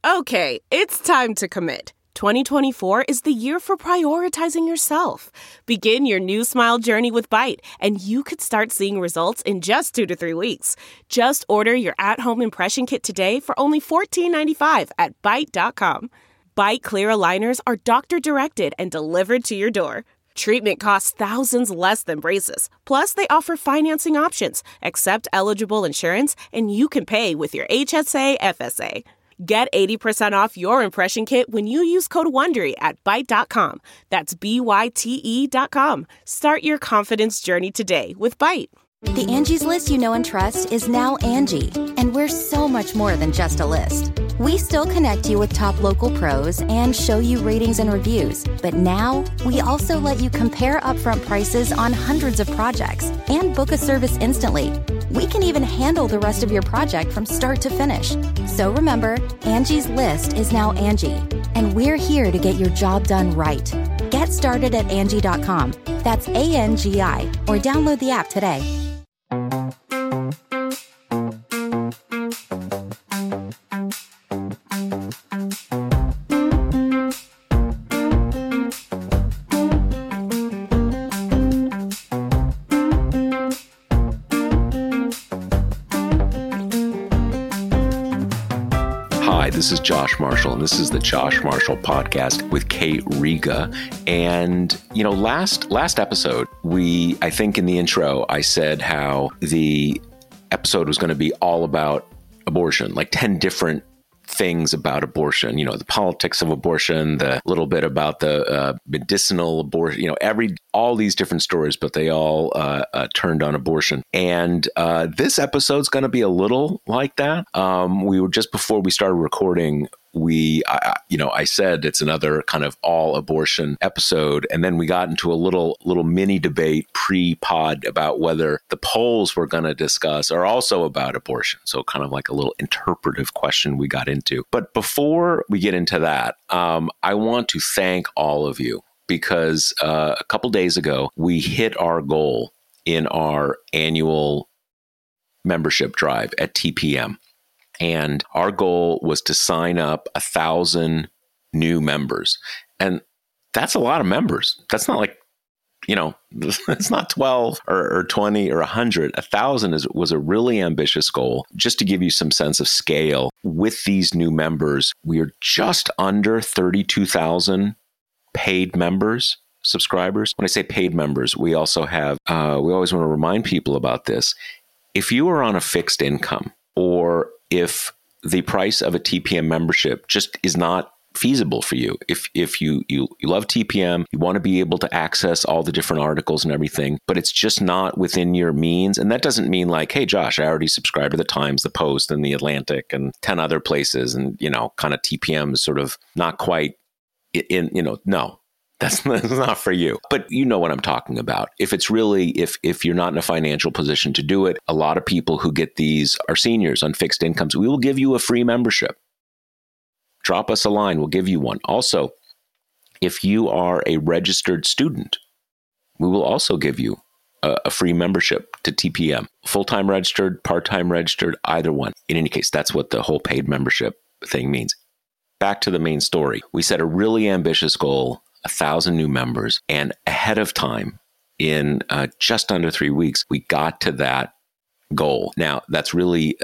Okay, it's time to commit. 2024 is the year for prioritizing yourself. Begin your new smile journey with Byte, and you could start seeing results in just 2 to 3 weeks. Just order your at-home impression kit today for only $14.95 at Byte.com. Byte Clear aligners are doctor-directed and delivered to your door. Treatment costs thousands less than braces. Plus, they offer financing options, accept eligible insurance, and you can pay with your HSA FSA. Get 80% off your impression kit when you use code WONDERY at Byte.com. That's BYTE.com. Start your confidence journey today with Byte. The Angie's List you know and trust is now Angie, and we're so much more than just a list. We still connect you with top local pros and show you ratings and reviews, but now we also let you compare upfront prices on hundreds of projects and book a service instantly. We can even handle the rest of your project from start to finish. So remember, Angie's List is now Angie, and we're here to get your job done right. Get started at Angie.com. That's ANGI, or download the app today. Hi, this is Josh Marshall, and this is the Josh Marshall Podcast with Kate Riga. And, you know, last episode, I think in the intro, I said how the episode was going to be all about abortion, like 10 different things about abortion, you know, the politics of abortion, the little bit about the medicinal abortion, you know, all these different stories, but they all turned on abortion. And this episode's going to be a little like that. We were just before we started recording, I said it's another kind of all abortion episode. And then we got into a little mini debate pre-pod about whether the polls we're going to discuss are also about abortion. So kind of like a little interpretive question we got into. But before we get into that, I want to thank all of you because a couple days ago, we hit our goal in our annual membership drive at TPM. And our goal was to sign up 1,000 new members. And that's a lot of members. That's not like, you know, it's not 12 or 20 or 100. 1,000 was a really ambitious goal. Just to give you some sense of scale, with these new members, we are just under 32,000 paid members, subscribers. When I say paid members, we also have, we always want to remind people about this. If you are on a fixed income, or if the price of a TPM membership just is not feasible for you, if you love TPM, you want to be able to access all the different articles and everything, but it's just not within your means. And that doesn't mean like, hey, Josh, I already subscribe to the Times, the Post, and the Atlantic, and 10 other places. And, you know, kind of TPM is sort of not quite in, you know, no. That's not for you. But you know what I'm talking about. If it's really, if you're not in a financial position to do it, a lot of people who get these are seniors on fixed incomes. We will give you a free membership. Drop us a line. We'll give you one. Also, if you are a registered student, we will also give you a free membership to TPM. Full-time registered, part-time registered, either one. In any case, that's what the whole paid membership thing means. Back to the main story. We set a really ambitious goal, 1,000 new members, and ahead of time, in just under 3 weeks, we got to that goal. Now, that's really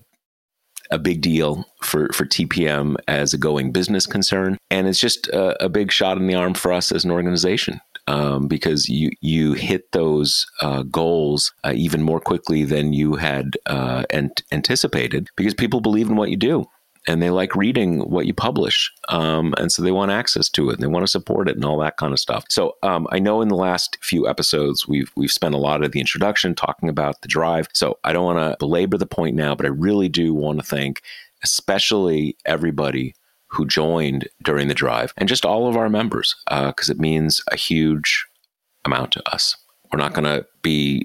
a big deal for TPM as a going business concern, and it's just a big shot in the arm for us as an organization because you hit those goals even more quickly than you had anticipated because people believe in what you do. And they like reading what you publish. And so they want access to it and they want to support it and all that kind of stuff. So I know in the last few episodes, we've spent a lot of the introduction talking about the drive. So I don't want to belabor the point now, but I really do want to thank especially everybody who joined during the drive and just all of our members, because it means a huge amount to us. We're not going to be,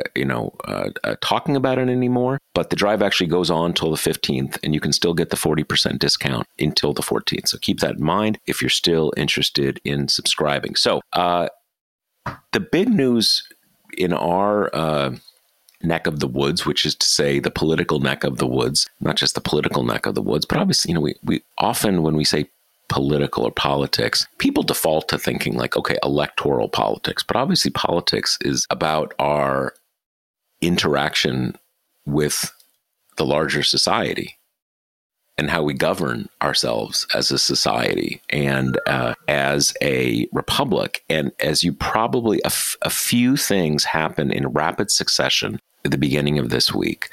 talking about it anymore, but the drive actually goes on till the 15th, and you can still get the 40% discount until the 14th. So keep that in mind if you're still interested in subscribing. So the big news in our neck of the woods, which is to say the political neck of the woods, not just the political neck of the woods, but obviously, we often, when we say political or politics, people default to thinking like, okay, electoral politics, but obviously politics is about our interaction with the larger society and how we govern ourselves as a society and as a republic. And as you probably, a few things happen in rapid succession at the beginning of this week.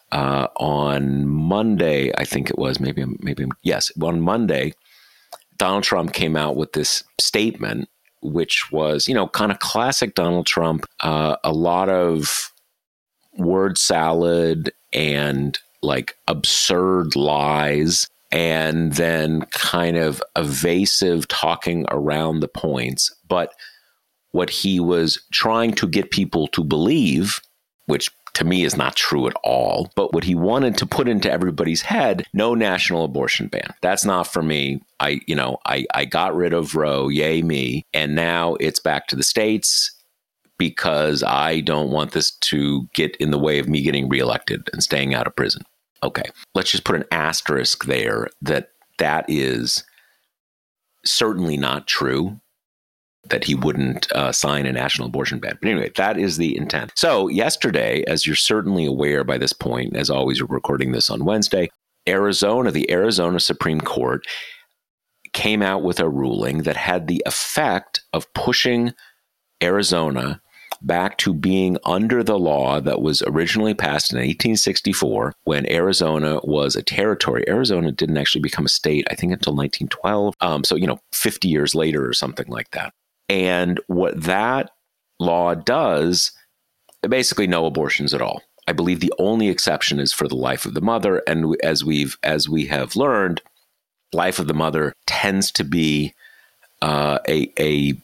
On Monday, I think it was, on Monday, Donald Trump came out with this statement, which was, kind of classic Donald Trump, a lot of word salad and like absurd lies, and then kind of evasive talking around the points. But what he was trying to get people to believe, which to me is not true at all, but what he wanted to put into everybody's head, no national abortion ban. That's not for me. I got rid of Roe, yay me, and now it's back to the states because I don't want this to get in the way of me getting reelected and staying out of prison. Okay, let's just put an asterisk there that is certainly not true, that he wouldn't sign a national abortion ban. But anyway, that is the intent. So yesterday, as you're certainly aware by this point, as always, we're recording this on Wednesday, the Arizona Supreme Court came out with a ruling that had the effect of pushing Arizona back to being under the law that was originally passed in 1864 when Arizona was a territory. Arizona didn't actually become a state, I think, until 1912. So, 50 years later or something like that. And what that law does, basically no abortions at all. I believe the only exception is for the life of the mother. And as we have learned, life of the mother tends to be a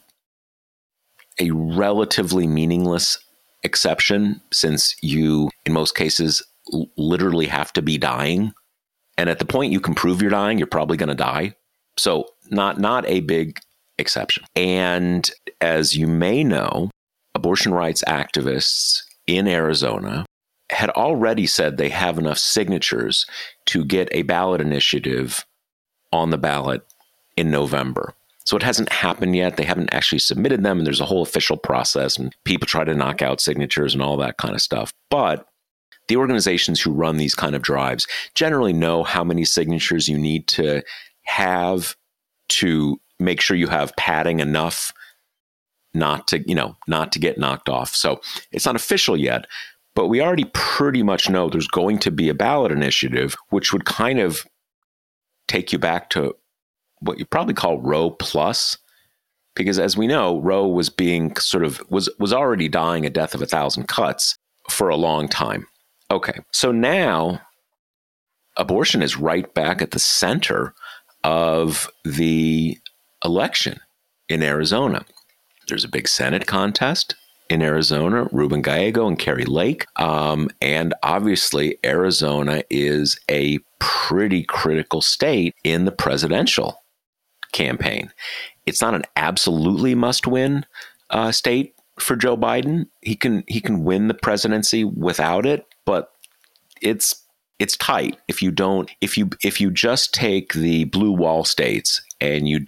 relatively meaningless exception, since you, in most cases, literally have to be dying. And at the point you can prove you're dying, you're probably going to die. So not a big exception. And as you may know, abortion rights activists in Arizona had already said they have enough signatures to get a ballot initiative on the ballot in November. So it hasn't happened yet. They haven't actually submitted them, and there's a whole official process, and people try to knock out signatures and all that kind of stuff. But the organizations who run these kind of drives generally know how many signatures you need to have to make sure you have padding enough not to get knocked off. So it's not official yet, but we already pretty much know there's going to be a ballot initiative, which would kind of take you back to what you probably call Roe plus, because as we know, Roe was being was already dying a death of 1,000 cuts for a long time. Okay, so now abortion is right back at the center of the election in Arizona. There's a big Senate contest in Arizona, Ruben Gallego and Kari Lake. And obviously, Arizona is a pretty critical state in the presidential campaign. It's not an absolutely must-win state for Joe Biden. He can win the presidency without it, but it's tight if you just take the blue wall states and you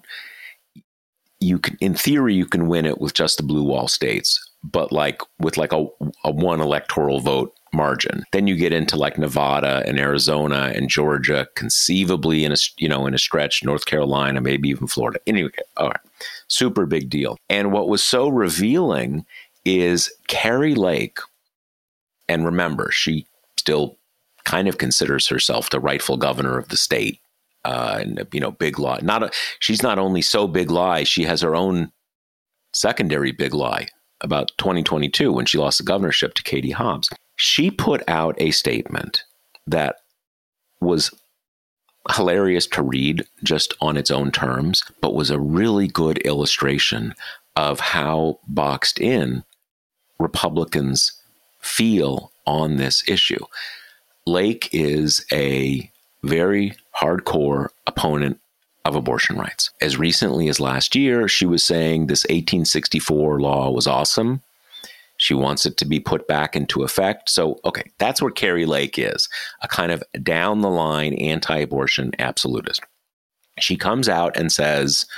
can, in theory, you can win it with just the blue wall states, but with a one electoral vote margin. Then you get into like Nevada and Arizona and Georgia, conceivably in a stretch, North Carolina, maybe even Florida. Anyway, all right, super big deal. And what was so revealing is Kari Lake, and remember, she still kind of considers herself the rightful governor of the state. Big lie. She's not only so big lie, she has her own secondary big lie about 2022 when she lost the governorship to Katie Hobbs. She put out a statement that was hilarious to read just on its own terms, but was a really good illustration of how boxed in Republicans feel on this issue. Lake is a very hardcore opponent of abortion rights. As recently as last year, she was saying this 1864 law was awesome. She wants it to be put back into effect. So, okay, that's where Kari Lake is, a kind of down the line anti-abortion absolutist. She comes out and says,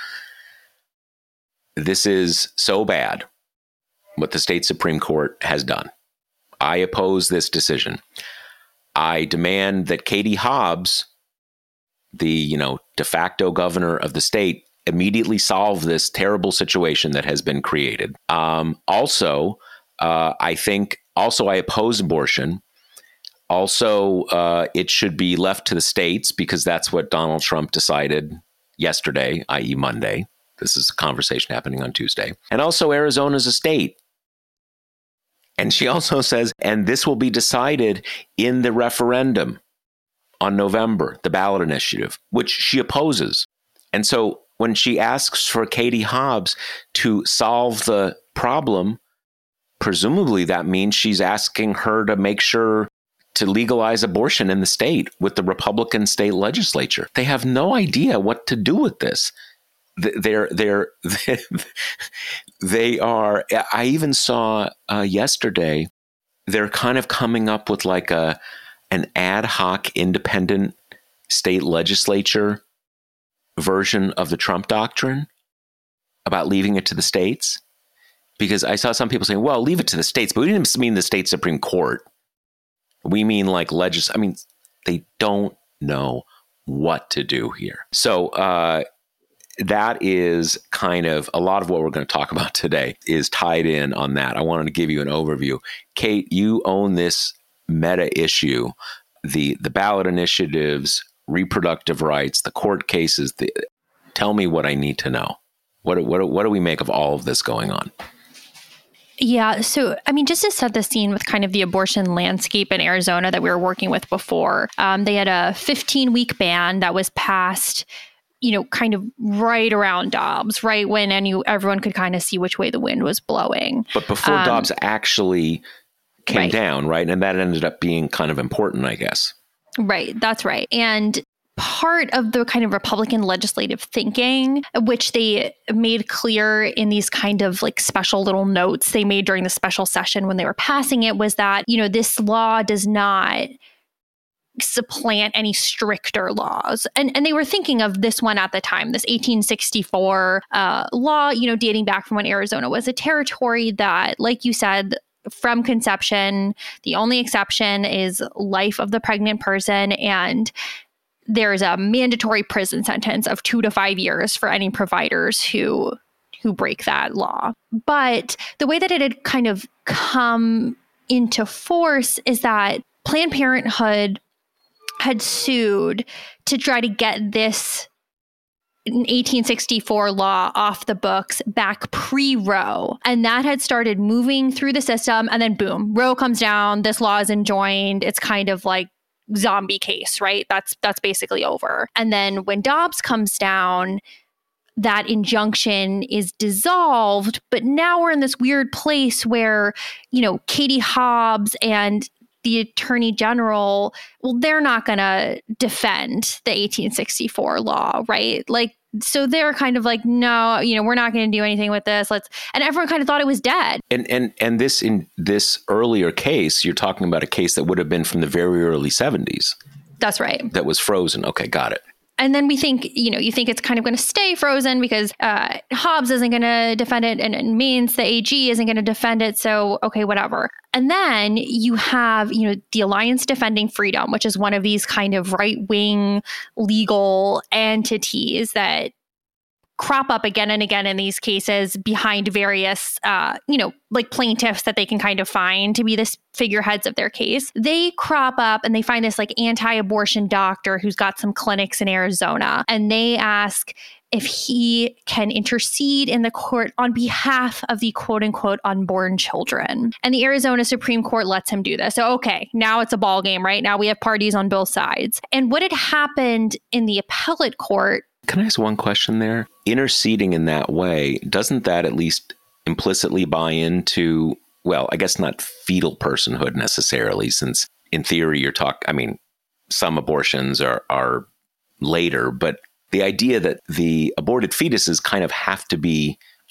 this is so bad what the state Supreme Court has done. I oppose this decision. I demand that Katie Hobbs, the de facto governor of the state, immediately solve this terrible situation that has been created. I oppose abortion. Also, it should be left to the states because that's what Donald Trump decided yesterday, i.e. Monday. This is a conversation happening on Tuesday. And also, Arizona's a state. And she also says, and this will be decided in the referendum on November, the ballot initiative, which she opposes. And so when she asks for Katie Hobbs to solve the problem, presumably that means she's asking her to make sure to legalize abortion in the state with the Republican state legislature. They have no idea what to do with this. They are. I even saw yesterday, they're kind of coming up with like an ad hoc independent state legislature version of the Trump doctrine about leaving it to the states. Because I saw some people saying, well, leave it to the states, but we didn't mean the state Supreme Court. We mean like they don't know what to do here. So that is kind of a lot of what we're going to talk about today is tied in on that. I wanted to give you an overview. Kate, you own this meta issue, the ballot initiatives, reproductive rights, the court cases. Tell me what I need to know. What do we make of all of this going on? Yeah. So, I mean, just to set the scene with kind of the abortion landscape in Arizona that we were working with before, they had a 15-week ban that was passed, kind of right around Dobbs, right when everyone could kind of see which way the wind was blowing. But before Dobbs actually came down, right? And that ended up being kind of important, I guess. Right. That's right. And part of the kind of Republican legislative thinking, which they made clear in these kind of like special little notes they made during the special session when they were passing it, was that, this law does not supplant any stricter laws. And they were thinking of this one at the time, this 1864 law, dating back from when Arizona was a territory that, like you said, from conception, the only exception is life of the pregnant person, and there's a mandatory prison sentence of 2 to 5 years for any providers who break that law. But the way that it had kind of come into force is that Planned Parenthood had sued to try to get this 1864 law off the books back pre-Roe. And that had started moving through the system. And then boom, Roe comes down. This law is enjoined. It's kind of like zombie case, right? That's basically over. And then when Dobbs comes down, that injunction is dissolved. But now we're in this weird place where, Katie Hobbs and the Attorney General, well, they're not going to defend the 1864 law, right? Like, so they're kind of like, no, we're not going to do anything with this. And everyone kind of thought it was dead. And this, in this earlier case, you're talking about a case that would have been from the very early 70s. That's right. That was frozen. Okay, got it. And then we think, you think it's kind of going to stay frozen because Hobbs isn't going to defend it, and it means the AG isn't going to defend it. So, okay, whatever. And then you have, the Alliance Defending Freedom, which is one of these kind of right-wing legal entities that crop up again and again in these cases behind various, like plaintiffs that they can kind of find to be the figureheads of their case. They crop up and they find this like anti-abortion doctor who's got some clinics in Arizona, and they ask if he can intercede in the court on behalf of the quote unquote unborn children. And the Arizona Supreme Court lets him do this. So, okay, now it's a ball game, right? Now we have parties on both sides. And what had happened in the appellate court. Can I ask one question there? Interceding in that way, doesn't that at least implicitly buy into, well, I guess not fetal personhood necessarily, since in theory some abortions are later, but the idea that the aborted fetuses kind of have to be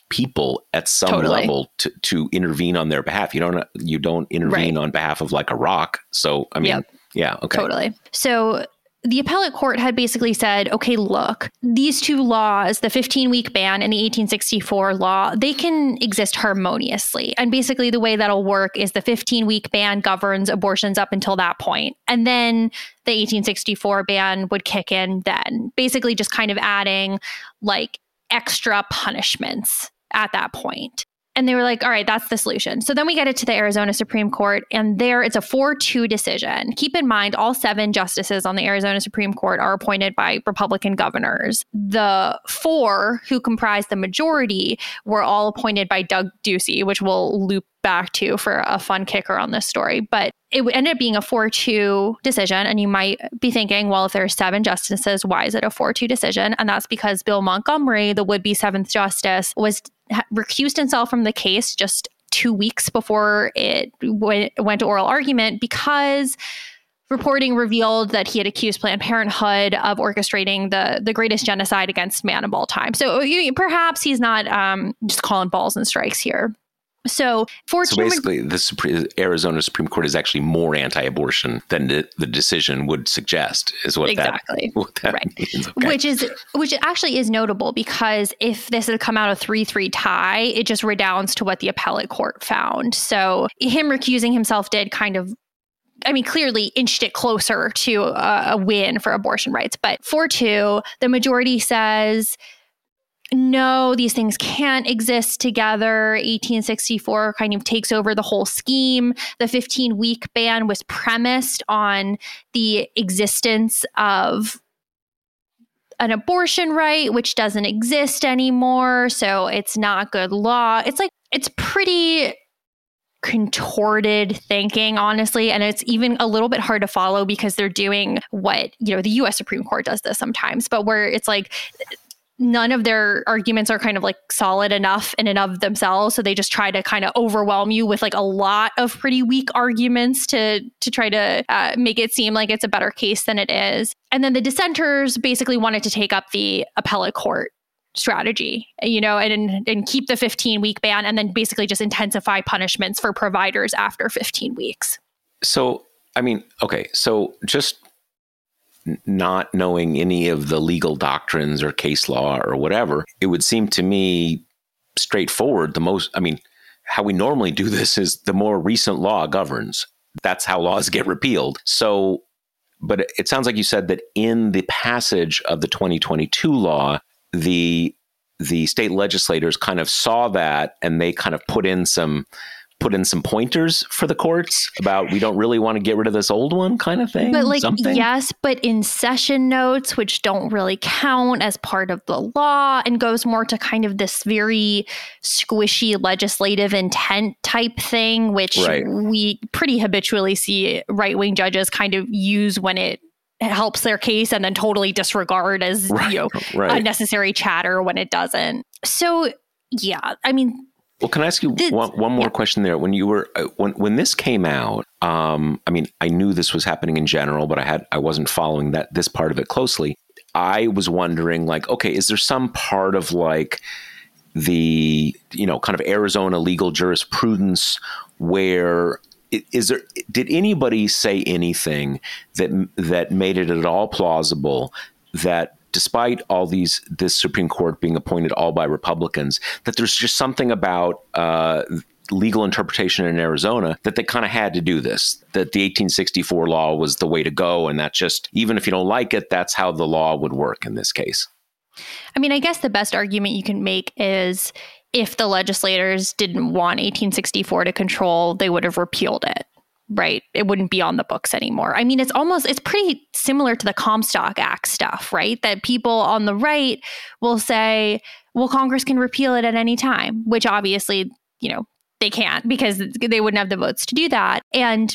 people at some level to intervene on their behalf. You don't intervene on behalf of like a rock. So, I mean, yeah, okay. Totally. So the appellate court had basically said, okay, look, these two laws, the 15-week ban and the 1864 law, they can exist harmoniously. And basically the way that'll work is the 15-week ban governs abortions up until that point. And then the 1864 ban would kick in then, basically just kind of adding like extra punishments at that point. And they were like, all right, that's the solution. So then we get it to the Arizona Supreme Court, and there it's a 4-2 decision. Keep in mind, all 7 justices on the Arizona Supreme Court are appointed by Republican governors. The 4 who comprise the majority were all appointed by Doug Ducey, which we'll loop back to for a fun kicker on this story. But it ended up being a 4-2 decision. And you might be thinking, well, if there are 7 justices, why is it a 4-2 decision? And that's because Bill Montgomery, the would-be 7th justice, recused himself from the case just 2 weeks before it went to oral argument because reporting revealed that he had accused Planned Parenthood of orchestrating the greatest genocide against man of all time. So perhaps he's not just calling balls and strikes here. So basically, the Arizona Supreme Court is actually more anti-abortion than the decision would suggest, is what that means. Okay. Which actually is notable, because if this had come out a 3-3 tie, it just redounds to what the appellate court found. So him recusing himself did kind of, clearly inched it closer to a win for abortion rights. But 4-2, the majority says, no, these things can't exist together. 1864 kind of takes over the whole scheme. The 15-week ban was premised on the existence of an abortion right, which doesn't exist anymore. So it's not good law. It's pretty contorted thinking, honestly. And it's even a little bit hard to follow because they're doing what, the U.S. Supreme Court does this sometimes, but where it's like, none of their arguments are kind of like solid enough in and of themselves. So they just try to kind of overwhelm you with like a lot of pretty weak arguments to try to make it seem like it's a better case than it is. And then the dissenters basically wanted to take up the appellate court strategy, and keep the 15-week ban and then basically just intensify punishments for providers after 15 weeks. So, okay. So just not knowing any of the legal doctrines or case law or whatever, it would seem to me straightforward. How we normally do this is the more recent law governs. That's how laws get repealed. So, but it sounds like you said that in the passage of the 2022 law, the state legislators kind of saw that and they kind of put in some pointers for the courts about, we don't really want to get rid of this old one kind of thing. But yes, but in session notes, which don't really count as part of the law and goes more to kind of this very squishy legislative intent type thing, which we pretty habitually see right-wing judges kind of use when it helps their case and then totally disregard as unnecessary chatter when it doesn't. So, yeah, well, can I ask you one more question there? When you were when this came out, I knew this was happening in general, but I wasn't following this part of it closely. I was wondering, like, okay, is there some part of like the kind of Arizona legal jurisprudence where did anybody say anything that made it at all plausible that, despite all this Supreme Court being appointed all by Republicans, that there's just something about legal interpretation in Arizona that they kind of had to do this, that the 1864 law was the way to go, and that just, even if you don't like it, that's how the law would work in this case? I guess the best argument you can make is if the legislators didn't want 1864 to control, they would have repealed it. Right. It wouldn't be on the books anymore. It's pretty similar to the Comstock Act stuff, right? That people on the right will say, well, Congress can repeal it at any time, which obviously, they can't because they wouldn't have the votes to do that. And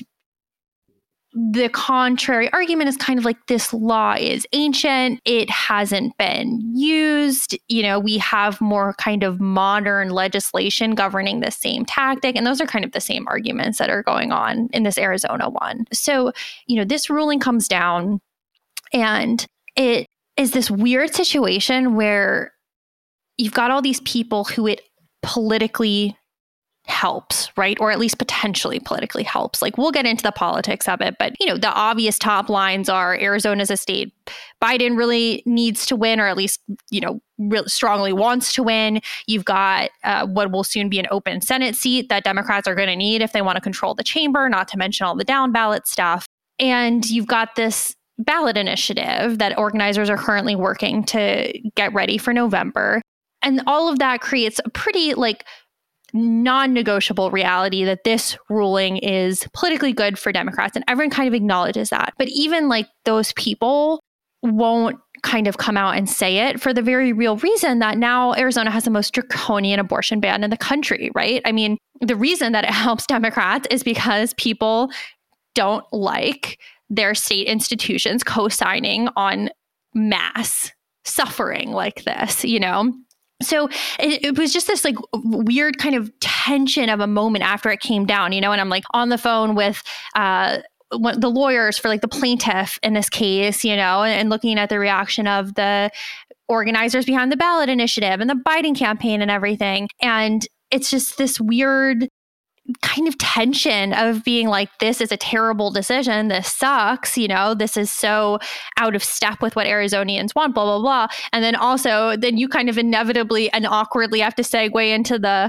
the contrary argument is kind of like, this law is ancient. It hasn't been used. We have more kind of modern legislation governing the same tactic. And those are kind of the same arguments that are going on in this Arizona one. So, this ruling comes down and it is this weird situation where you've got all these people who it politically helps, right? Or at least potentially politically helps. Like, we'll get into the politics of it, but, the obvious top lines are Arizona's a state Biden really needs to win, or at least, really strongly wants to win. You've got what will soon be an open Senate seat that Democrats are going to need if they want to control the chamber, not to mention all the down ballot stuff. And you've got this ballot initiative that organizers are currently working to get ready for November. And all of that creates a pretty non-negotiable reality that this ruling is politically good for Democrats, and everyone kind of acknowledges that. But even those people won't kind of come out and say it for the very real reason that now Arizona has the most draconian abortion ban in the country, right? I mean, the reason that it helps Democrats is because people don't like their state institutions co-signing on mass suffering like this, So it was just this weird kind of tension of a moment after it came down, and I'm on the phone with the lawyers for the plaintiff in this case, and looking at the reaction of the organizers behind the ballot initiative and the Biden campaign and everything. And it's just this weird kind of tension of being this is a terrible decision. This sucks. This is so out of step with what Arizonians want, blah, blah, blah. And then then you kind of inevitably and awkwardly have to segue into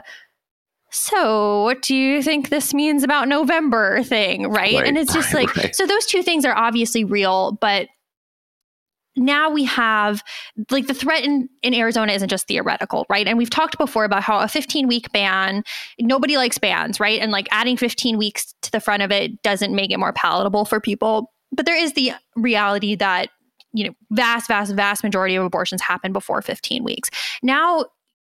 so what do you think this means about November thing, right? And it's just right. So those two things are obviously real, but now we have the threat in Arizona isn't just theoretical, right? And we've talked before about how a 15-week ban, nobody likes bans, right? And adding 15 weeks to the front of it doesn't make it more palatable for people. But there is the reality that, vast majority of abortions happen before 15 weeks. Now,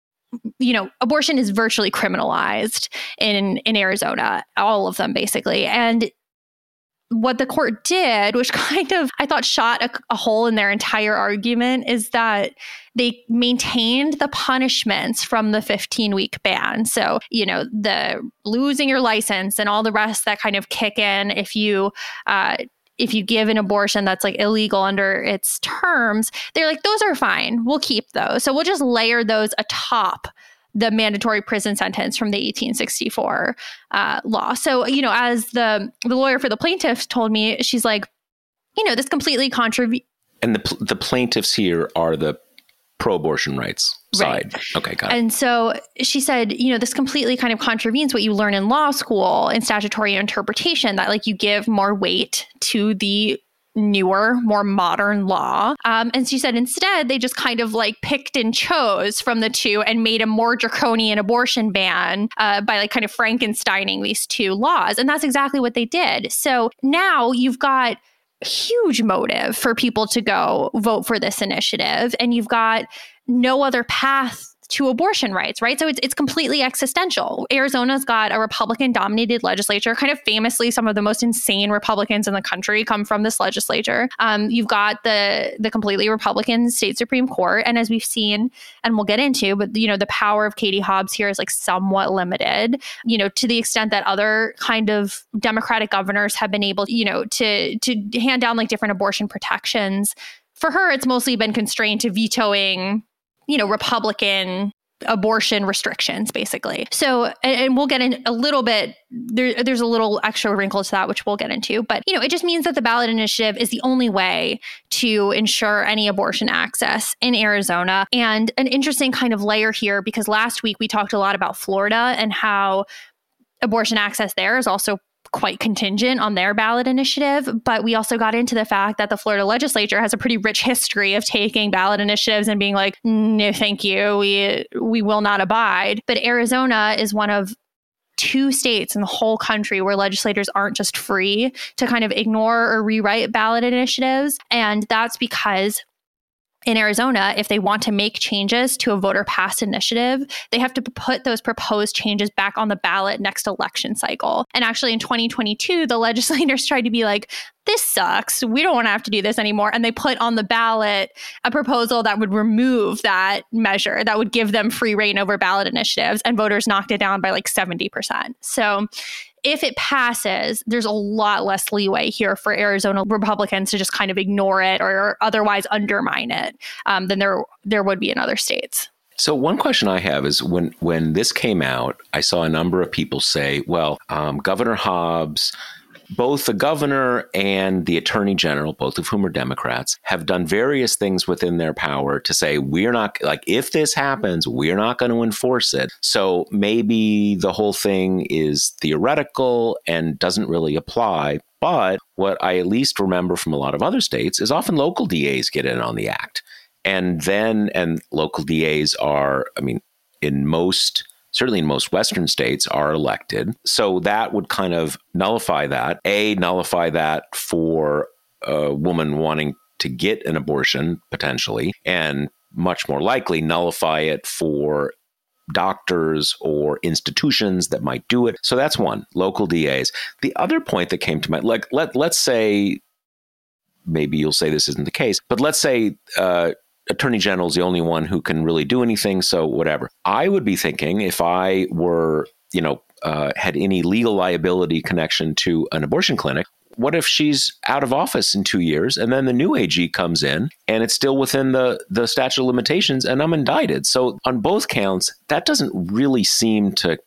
abortion is virtually criminalized in Arizona, all of them basically. And what the court did, which kind of, I thought, shot a hole in their entire argument, is that they maintained the punishments from the 15-week ban. So, the losing your license and all the rest that kind of kick in if you give an abortion that's illegal under its terms, they're those are fine. We'll keep those. So we'll just layer those atop the mandatory prison sentence from the 1864 law. So, as the lawyer for the plaintiffs told me, she's this completely contravenes. And the plaintiffs here are the pro-abortion rights side. Right. Okay, got it. And so she said, this completely kind of contravenes what you learn in law school in statutory interpretation, that you give more weight to the newer, more modern law. And she said instead, they just kind of picked and chose from the two and made a more draconian abortion ban by kind of Frankensteining these two laws. And that's exactly what they did. So now you've got huge motive for people to go vote for this initiative, and you've got no other path to abortion rights, right? So it's completely existential. Arizona's got a Republican-dominated legislature. Kind of famously, some of the most insane Republicans in the country come from this legislature. You've got the completely Republican state Supreme Court, and as we've seen, and we'll get into, but the power of Katie Hobbs here is somewhat limited. To the extent that other kind of Democratic governors have been able, to hand down different abortion protections. For her, it's mostly been constrained to vetoing Republican abortion restrictions, basically. So, and we'll get in a little bit, there's a little extra wrinkle to that, which we'll get into. But, it just means that the ballot initiative is the only way to ensure any abortion access in Arizona. And an interesting kind of layer here, because last week we talked a lot about Florida and how abortion access there is also quite contingent on their ballot initiative. But we also got into the fact that the Florida legislature has a pretty rich history of taking ballot initiatives and being no, thank you, we will not abide. But Arizona is one of 2 states in the whole country where legislators aren't just free to kind of ignore or rewrite ballot initiatives. And that's because in Arizona, if they want to make changes to a voter-passed initiative, they have to put those proposed changes back on the ballot next election cycle. And actually in 2022, the legislators tried to be this sucks. We don't want to have to do this anymore. And they put on the ballot a proposal that would remove that measure, that would give them free reign over ballot initiatives. And voters knocked it down by 70%. So if it passes, there's a lot less leeway here for Arizona Republicans to just kind of ignore it or otherwise undermine it than there would be in other states. So one question I have is when this came out, I saw a number of people say, well, Governor Hobbs, both the governor and the attorney general, both of whom are Democrats, have done various things within their power to say, we're not, like, if this happens, we're not going to enforce it. So maybe the whole thing is theoretical and doesn't really apply. But what I at least remember from a lot of other states is often local DAs get in on the act. And local DAs are, I mean, certainly in most Western states, are elected. So that would kind of nullify that. Nullify that for a woman wanting to get an abortion, potentially, and much more likely nullify it for doctors or institutions that might do it. So that's one, local DAs. The other point that came to mind, like let's say, maybe you'll say this isn't the case, but let's say Attorney General is the only one who can really do anything. So whatever. I would be thinking, if I were, had any legal liability connection to an abortion clinic, what if she's out of office in 2 years and then the new AG comes in and it's still within the statute of limitations and I'm indicted? So on both counts, that doesn't really seem to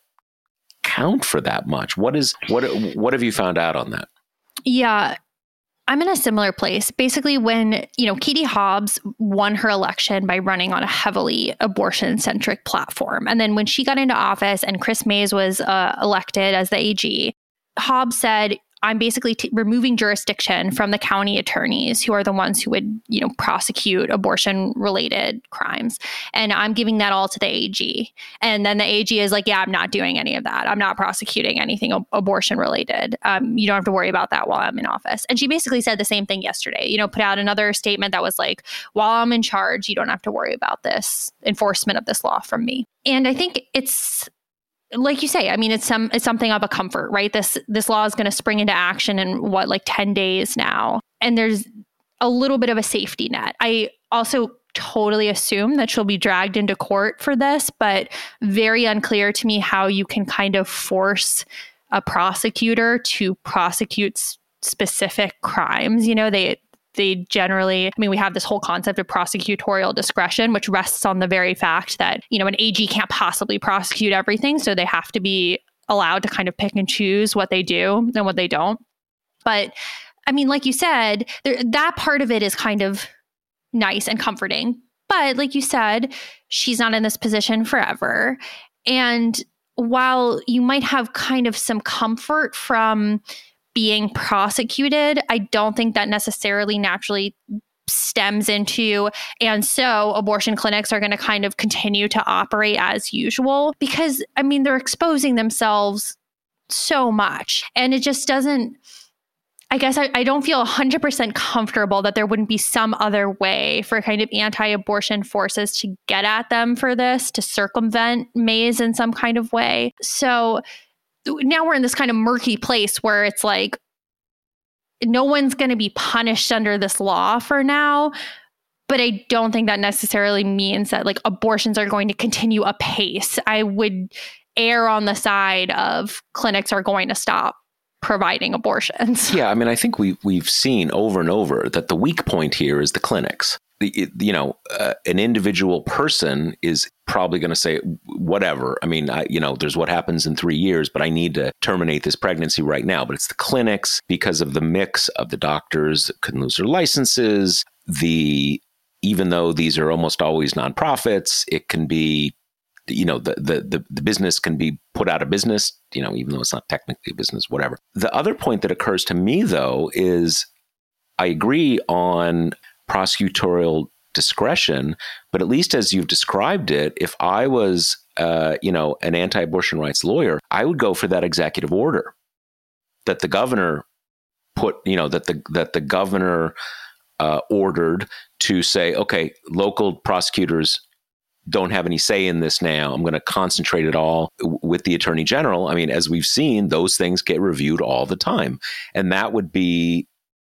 count for that much. What have you found out on that? Yeah. I'm in a similar place. Basically, when, Katie Hobbs won her election by running on a heavily abortion-centric platform. And then when she got into office and Chris Mays was elected as the AG, Hobbs said, I'm basically removing jurisdiction from the county attorneys who are the ones who would, prosecute abortion-related crimes. And I'm giving that all to the AG. And then the AG is like, yeah, I'm not doing any of that. I'm not prosecuting anything abortion-related. You don't have to worry about that while I'm in office. And she basically said the same thing yesterday, put out another statement that was like, while I'm in charge, you don't have to worry about this enforcement of this law from me. And I think it's, like you say, I mean, it's something of a comfort, right? This law is going to spring into action in 10 days now. And there's a little bit of a safety net. I also totally assume that she'll be dragged into court for this, but very unclear to me how you can kind of force a prosecutor to prosecute specific crimes. They generally, we have this whole concept of prosecutorial discretion, which rests on the very fact that, an AG can't possibly prosecute everything. So they have to be allowed to kind of pick and choose what they do and what they don't. But like you said, that part of it is kind of nice and comforting. But like you said, she's not in this position forever. And while you might have kind of some comfort from being prosecuted, I don't think that necessarily naturally stems into, and so abortion clinics are going to kind of continue to operate as usual, because they're exposing themselves so much. And it just doesn't, I guess I don't feel 100% comfortable that there wouldn't be some other way for kind of anti-abortion forces to get at them for this, to circumvent Mays in some kind of way. So now we're in this kind of murky place where it's like, no one's going to be punished under this law for now. But I don't think that necessarily means that abortions are going to continue apace. I would err on the side of clinics are going to stop providing abortions. Yeah, I think we've seen over and over that the weak point here is the clinics. An individual person is probably going to say, whatever. There's what happens in 3 years, but I need to terminate this pregnancy right now. But it's the clinics, because of the mix of the doctors that can lose their licenses. Even though these are almost always nonprofits, it can be, the business can be put out of business, even though it's not technically a business, whatever. The other point that occurs to me, though, is I agree on prosecutorial discretion, but at least as you've described it, if I was, an anti-abortion rights lawyer, I would go for that executive order that the governor that the governor ordered to say, okay, local prosecutors don't have any say in this now. I'm going to concentrate it all with the attorney general. As we've seen, those things get reviewed all the time, and that would be,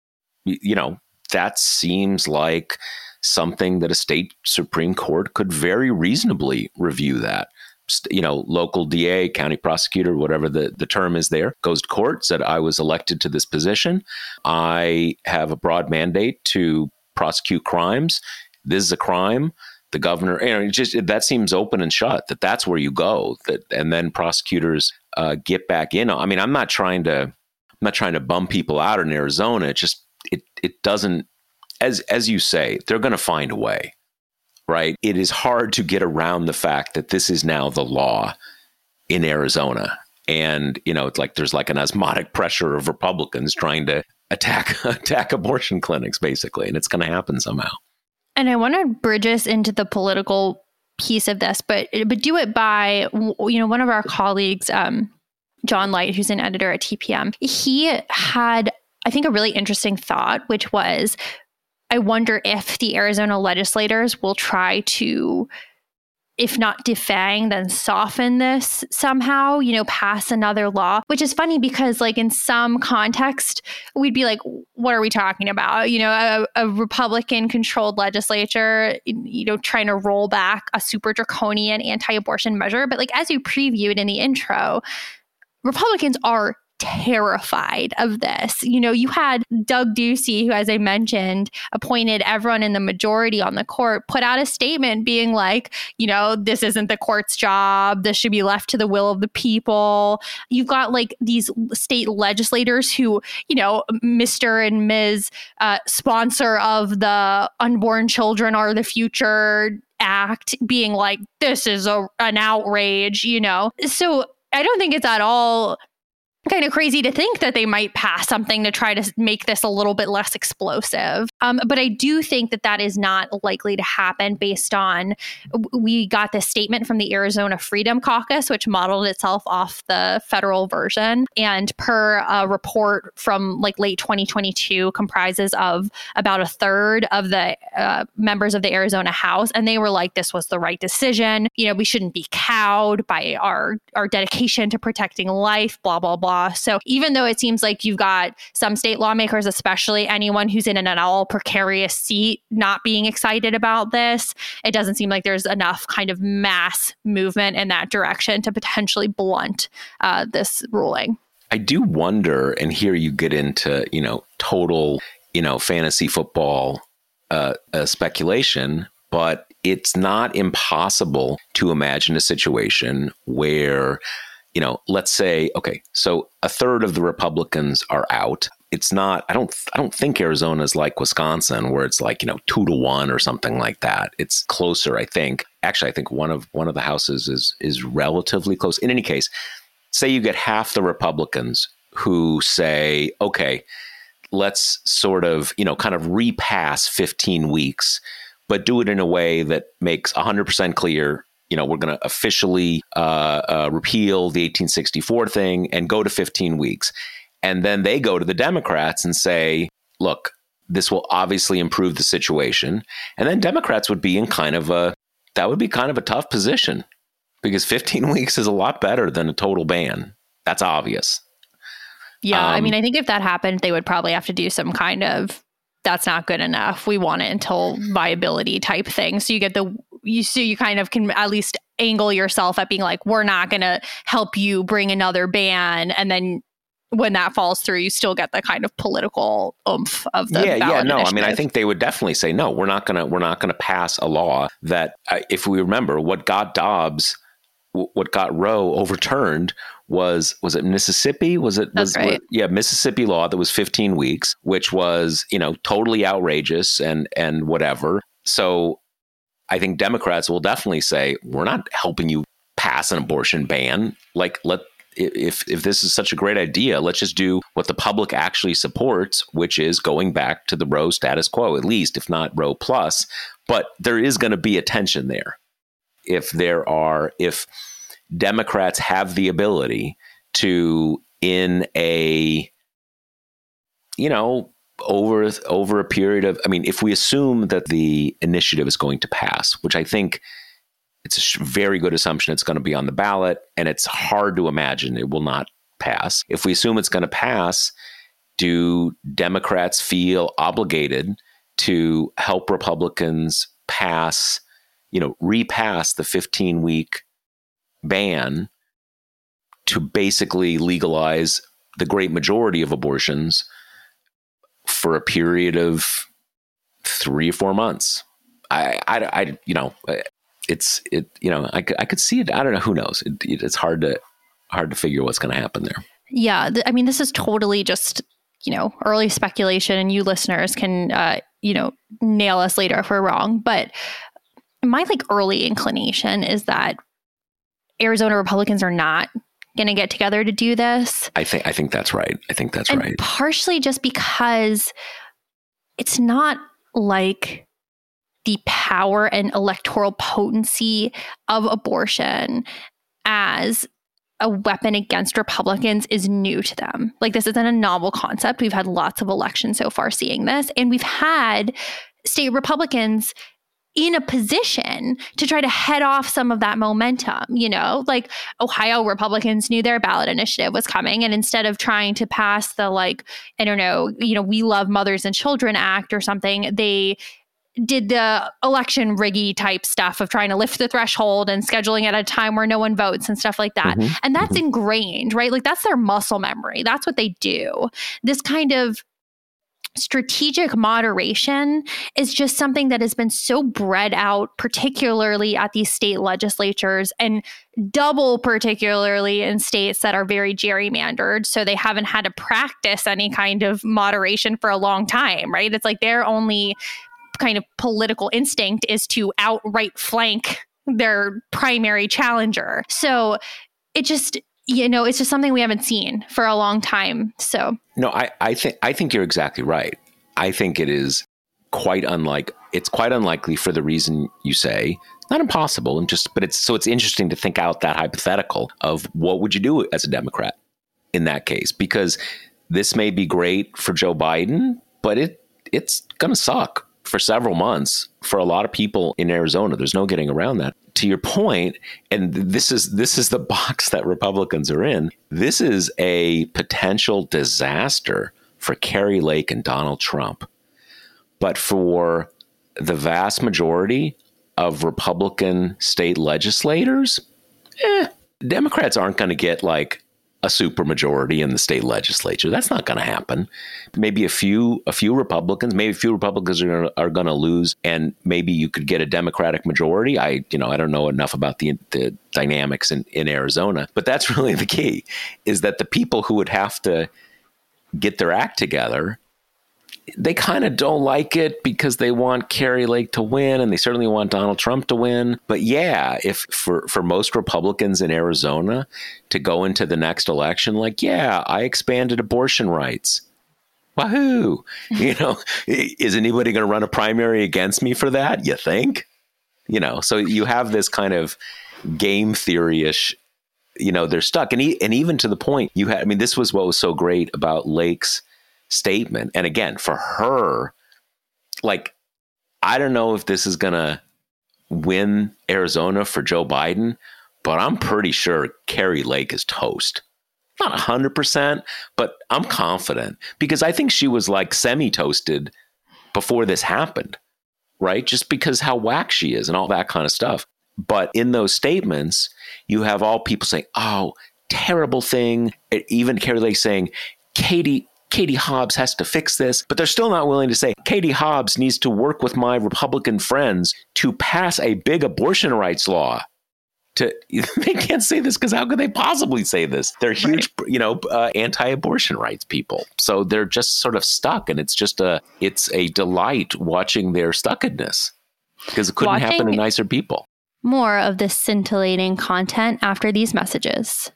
that seems like something that a state Supreme Court could very reasonably review that. Local DA, county prosecutor, whatever the term is there, goes to court, said, I was elected to this position. I have a broad mandate to prosecute crimes. This is a crime. the governor, that seems open and shut, that's where you go, and then prosecutors get back in. I mean, I'm not trying to bum people out in Arizona. It doesn't, as you say, they're going to find a way, right? It is hard to get around the fact that this is now the law in Arizona. And, it's like there's like an osmotic pressure of Republicans trying to attack abortion clinics, basically. And it's going to happen somehow. And I want to bridge us into the political piece of this, but do it by, one of our colleagues, John Light, who's an editor at TPM, he had, I think, a really interesting thought, which was, I wonder if the Arizona legislators will try to, if not defang, then soften this somehow, pass another law, which is funny because like in some context, we'd be like, what are we talking about? A Republican controlled legislature, trying to roll back a super draconian anti-abortion measure. But like, as you previewed in the intro, Republicans are terrified of this. You had Doug Ducey, who, as I mentioned, appointed everyone in the majority on the court, put out a statement being like, this isn't the court's job. This should be left to the will of the people. You've got like these state legislators who, Mr. and Ms. Sponsor of the Unborn Children Are the Future Act being like, this is an outrage, So I don't think it's at all kind of crazy to think that they might pass something to try to make this a little bit less explosive. But I do think that is not likely to happen based on, we got this statement from the Arizona Freedom Caucus, which modeled itself off the federal version. And per a report from like late 2022, comprises of about a third of the members of the Arizona House. And they were like, this was the right decision. We shouldn't be cowed by our dedication to protecting life, blah, blah, blah. So even though it seems like you've got some state lawmakers, especially anyone who's in an all precarious seat, not being excited about this, it doesn't seem like there's enough kind of mass movement in that direction to potentially blunt this ruling. I do wonder, and here you get into, total, fantasy football speculation, but it's not impossible to imagine a situation where, let's say, okay, so a third of the Republicans are out. It's not, I don't think Arizona's like Wisconsin where it's like, 2-1 or something like that. It's closer, I think. Actually, I think one of the houses is relatively close. In any case, say you get half the Republicans who say, okay, let's sort of, kind of repass 15 weeks, but do it in a way that makes 100% clear, we're going to officially repeal the 1864 thing and go to 15 weeks. And then they go to the Democrats and say, look, this will obviously improve the situation. And then Democrats would be in kind of a tough position because 15 weeks is a lot better than a total ban. That's obvious. Yeah. I mean, I think if that happened, they would probably have to do some kind of, that's not good enough, we want it until viability type thing. So you kind of can at least angle yourself at being like, we're not going to help you bring another ban. And then when that falls through, you still get the kind of political oomph of the ballot initiative. I mean, I think they would definitely say, no, we're not going to pass a law that, if we remember, what got Roe overturned was it Mississippi? Right. Mississippi law that was 15 weeks, which was, totally outrageous and whatever. So I think Democrats will definitely say, we're not helping you pass an abortion ban. Like, if this is such a great idea, let's just do what the public actually supports, which is going back to the Roe status quo, at least, if not Roe plus. But there is going to be a tension there. If Democrats have the ability to, in a, over a period of, if we assume that the initiative is going to pass, which I think it's a very good assumption it's going to be on the ballot, and it's hard to imagine it will not pass. If we assume it's going to pass, do Democrats feel obligated to help Republicans repass the 15-week ban to basically legalize the great majority of abortions for a period of 3 or 4 months? I could see it. I don't know. Who knows? It's hard to figure what's going to happen there. Yeah. I mean, this is totally just, early speculation, and you listeners can, nail us later if we're wrong. But my early inclination is that Arizona Republicans are not going to get together to do this. I think that's right. Right. Partially just because it's not like the power and electoral potency of abortion as a weapon against Republicans is new to them. This isn't a novel concept. We've had lots of elections so far seeing this, and we've had state Republicans in a position to try to head off some of that momentum. Ohio Republicans knew their ballot initiative was coming, and instead of trying to pass the We Love Mothers and Children Act or something, they did the election riggy type stuff of trying to lift the threshold and scheduling it at a time where no one votes and stuff like that. Mm-hmm. And that's ingrained, right? That's their muscle memory. That's what they do. This kind of strategic moderation is just something that has been so bred out, particularly at these state legislatures, and double particularly in states that are very gerrymandered. So they haven't had to practice any kind of moderation for a long time, right? It's their only kind of political instinct is to outright flank their primary challenger. So it just, it's just something we haven't seen for a long time. So no, I think you're exactly right. I think it is quite unlikely for the reason you say. Not impossible, but it's interesting to think out that hypothetical of what would you do as a Democrat in that case, because this may be great for Joe Biden, but it's going to suck for several months for a lot of people in Arizona. There's no getting around that. To your point, and this is the box that Republicans are in, this is a potential disaster for Kari Lake and Donald Trump. But for the vast majority of Republican state legislators, Democrats aren't going to get a supermajority in the state legislature. That's not going to happen. Maybe a few Republicans, are going to lose, and maybe you could get a Democratic majority. I don't know enough about the dynamics in Arizona, but that's really the key, is that the people who would have to get their act together, they kind of don't like it because they want Kari Lake to win, and they certainly want Donald Trump to win. But yeah, if for most Republicans in Arizona to go into the next election, I expanded abortion rights. Wahoo! Is anybody going to run a primary against me for that? You think? So you have this kind of game theory-ish, they're stuck. And even to the point this was what was so great about Lake's statement. And again, for her, I don't know if this is going to win Arizona for Joe Biden, but I'm pretty sure Kari Lake is toast. Not 100%, but I'm confident, because I think she was semi-toasted before this happened, right? Just because how whack she is and all that kind of stuff. But in those statements, you have all people saying, oh, terrible thing. Even Kari Lake saying, Katie Hobbs has to fix this, but they're still not willing to say Katie Hobbs needs to work with my Republican friends to pass a big abortion rights law. They can't say this because how could they possibly say this? They're huge, anti-abortion rights people. So they're just sort of stuck, and it's a delight watching their stuckedness, because it couldn't happen to nicer people. More of this scintillating content after these messages.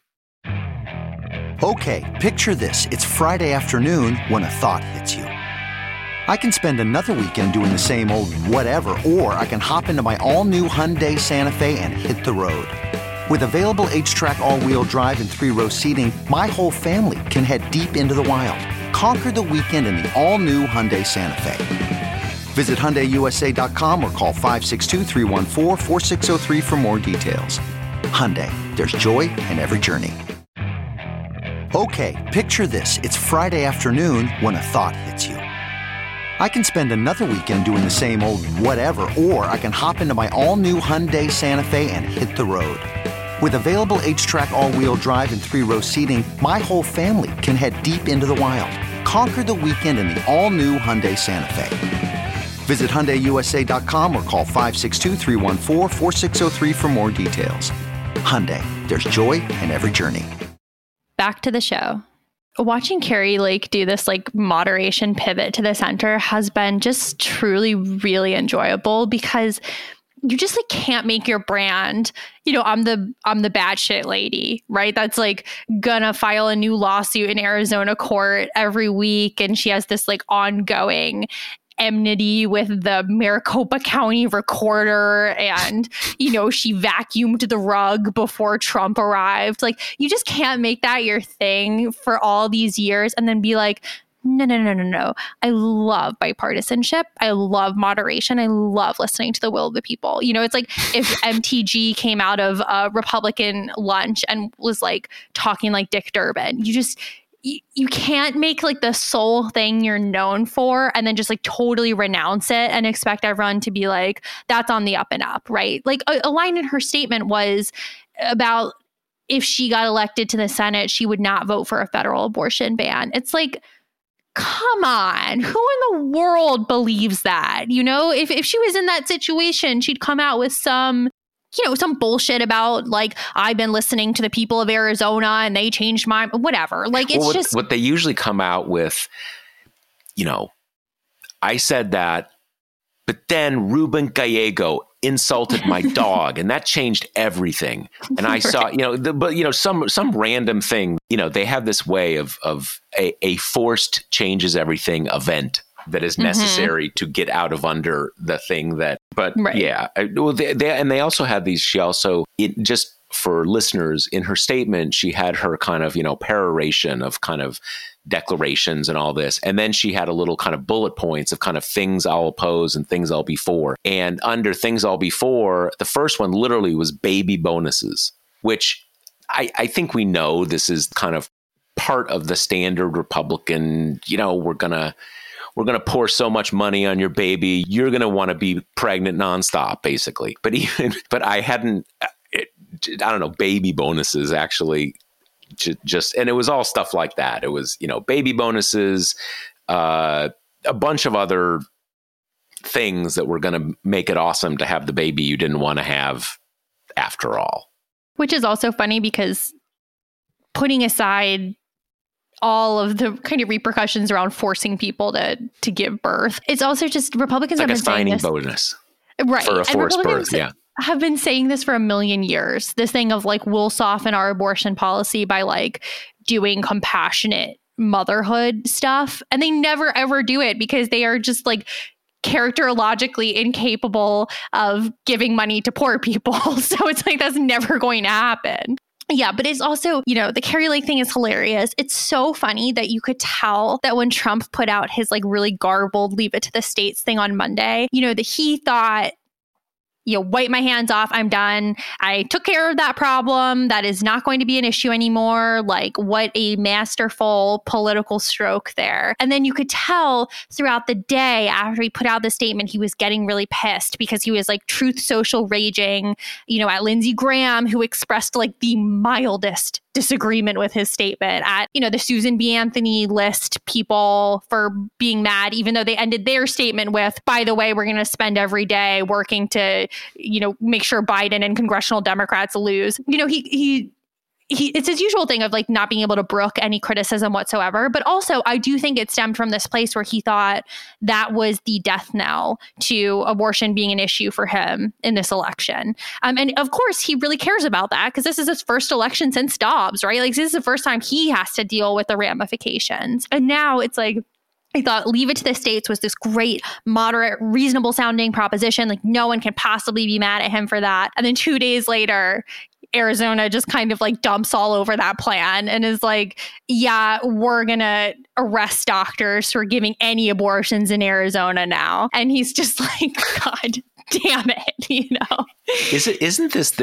Okay, picture this. It's Friday afternoon when a thought hits you. I can spend another weekend doing the same old whatever, or I can hop into my all-new Hyundai Santa Fe and hit the road. With available H-Track all-wheel drive and 3-row seating, my whole family can head deep into the wild. Conquer the weekend in the all-new Hyundai Santa Fe. Visit HyundaiUSA.com or call 562-314-4603 for more details. Hyundai, there's joy in every journey. Okay, picture this. It's Friday afternoon when a thought hits you. I can spend another weekend doing the same old whatever, or I can hop into my all-new Hyundai Santa Fe and hit the road. With available H-Track all-wheel drive and 3-row seating, my whole family can head deep into the wild. Conquer the weekend in the all-new Hyundai Santa Fe. Visit HyundaiUSA.com or call 562-314-4603 for more details. Hyundai, there's joy in every journey. Back to the show. Watching Kari Lake do this like moderation pivot to the center has been just truly really enjoyable, because you just like can't make your brand, I'm the bad shit lady, right? That's like gonna file a new lawsuit in Arizona court every week, and she has this like ongoing enmity with the Maricopa County recorder, and she vacuumed the rug before Trump arrived. Like, you just can't make that your thing for all these years and then be like, no. I love bipartisanship. I love moderation. I love listening to the will of the people. It's like if MTG came out of a Republican lunch and was like talking like Dick Durbin. You can't make like the sole thing you're known for and then just like totally renounce it and expect everyone to be like, that's on the up and up, right? Like a line in her statement was about if she got elected to the Senate, she would not vote for a federal abortion ban. It's like, come on, who in the world believes that? If she was in that situation, she'd come out with some bullshit about like, I've been listening to the people of Arizona and they changed my whatever. Like, it's just what they usually come out with. I said that, but then Ruben Gallego insulted my dog, and that changed everything. And I saw, some random thing. They have this way of a forced changes everything event that is necessary to get out of under the thing that. But right. Yeah, well, they also had these. She also just for listeners in her statement, she had her kind of peroration of kind of declarations and all this. And then she had a little kind of bullet points of kind of things I'll oppose and things I'll be for. And under things I'll be for, the first one literally was baby bonuses, which I think we know this is kind of part of the standard Republican, we're going to pour so much money on your baby. You're going to want to be pregnant nonstop, basically. But I hadn't, I don't know, baby bonuses actually just, and it was all stuff like that. It was, baby bonuses, a bunch of other things that were going to make it awesome to have the baby you didn't want to have after all. Which is also funny because putting aside all of the kind of repercussions around forcing people to give birth, it's also just Republicans have been saying this. It's like a signing bonus. Right. For a forced birth, yeah. Have been saying this for a million years. This thing of like, we'll soften our abortion policy by like doing compassionate motherhood stuff. And they never, ever do it because they are just like characterologically incapable of giving money to poor people. So it's like, that's never going to happen. Yeah, but it's also, the Kari Lake thing is hilarious. It's so funny that you could tell that when Trump put out his like really garbled leave it to the states thing on Monday, that he thought, wipe my hands off. I'm done. I took care of that problem. That is not going to be an issue anymore. Like, what a masterful political stroke there. And then you could tell throughout the day after he put out the statement, he was getting really pissed because he was like Truth Social raging, at Lindsey Graham, who expressed like the mildest disagreement with his statement, at the Susan B. Anthony list people for being mad, even though they ended their statement with, by the way, we're going to spend every day working to make sure Biden and congressional Democrats lose. He it's his usual thing of like not being able to brook any criticism whatsoever. But also, I do think it stemmed from this place where he thought that was the death knell to abortion being an issue for him in this election. And of course, he really cares about that because this is his first election since Dobbs, right? Like, this is the first time he has to deal with the ramifications. And now it's like, I thought leave it to the states was this great, moderate, reasonable sounding proposition. Like, no one can possibly be mad at him for that. And then 2 days later, Arizona just kind of like dumps all over that plan and is like, yeah, we're going to arrest doctors for giving any abortions in Arizona now. And he's just like, God damn it, Isn't this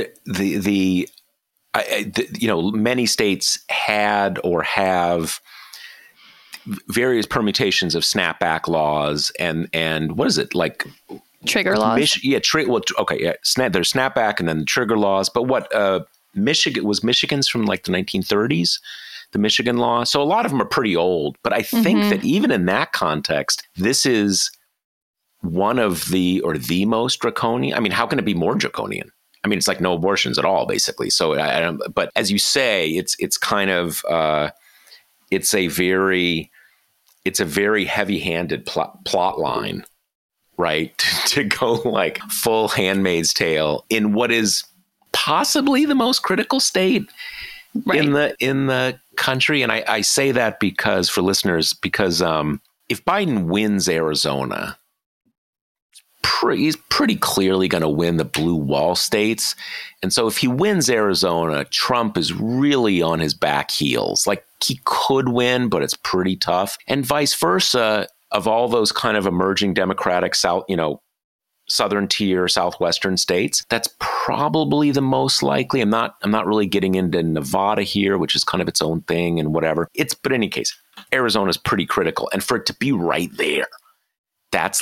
many states had or have various permutations of snapback laws and what is it like? Trigger laws. There's snapback and then the trigger laws. But what Michigan's from like the 1930s, the Michigan law. So a lot of them are pretty old. But I think that even in that context, this is one of the most draconian. I mean, how can it be more draconian? I mean, it's like no abortions at all, basically. So, but as you say, it's kind of it's a very heavy-handed plot line, right? to go like full Handmaid's Tale in what is possibly the most critical state in the country. And I say that because for listeners, because if Biden wins Arizona, he's pretty clearly going to win the blue wall states. And so if he wins Arizona, Trump is really on his back heels. Like he could win, but it's pretty tough. And vice versa, of all those kind of emerging Democratic Southern tier, Southwestern states, that's probably the most likely. I'm not really getting into Nevada here, which is kind of its own thing and whatever. But in any case, Arizona's pretty critical. And for it to be right there, that's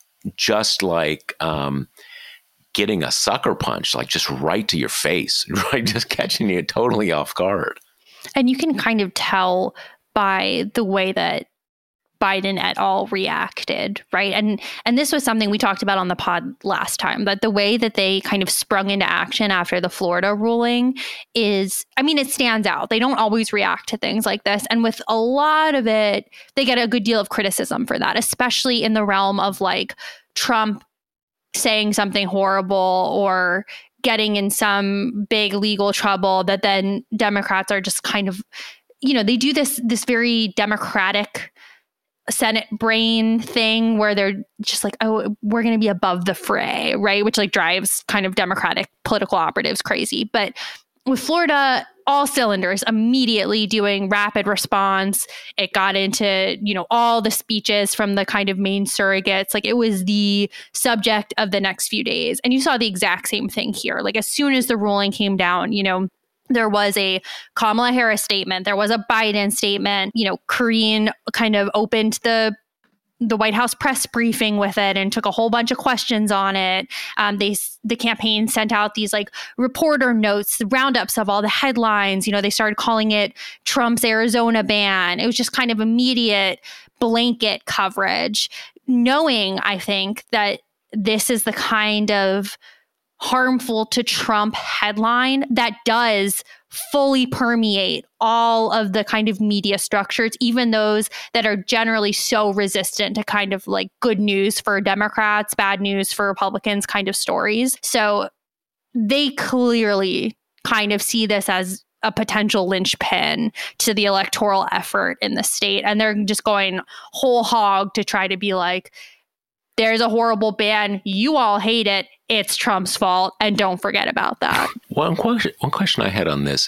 just like getting a sucker punch, like just right to your face, right? Just catching you totally off guard. And you can kind of tell by the way that Biden et al. Reacted, right? And this was something we talked about on the pod last time, that the way that they kind of sprung into action after the Florida ruling is, I mean, it stands out. They don't always react to things like this. And with a lot of it, they get a good deal of criticism for that, especially in the realm of like Trump saying something horrible or getting in some big legal trouble that then Democrats are just kind of, they do this very Democratic Senate brain thing where they're just like, oh, we're going to be above the fray, right? Which like drives kind of Democratic political operatives crazy. But with Florida, all cylinders, immediately doing rapid response. It got into, all the speeches from the kind of main surrogates. Like it was the subject of the next few days. And you saw the exact same thing here. Like as soon as the ruling came down, there was a Kamala Harris statement. There was a Biden statement. Karine kind of opened the White House press briefing with it and took a whole bunch of questions on it. The campaign sent out these like reporter notes, roundups of all the headlines. They started calling it Trump's Arizona ban. It was just kind of immediate blanket coverage, knowing, I think, that this is the kind of harmful to Trump headline that does fully permeate all of the kind of media structures, even those that are generally so resistant to kind of like good news for Democrats, bad news for Republicans kind of stories. So they clearly kind of see this as a potential linchpin to the electoral effort in the state. And they're just going whole hog to try to be like, there's a horrible ban. You all hate it. It's Trump's fault. And don't forget about that. One question I had on this.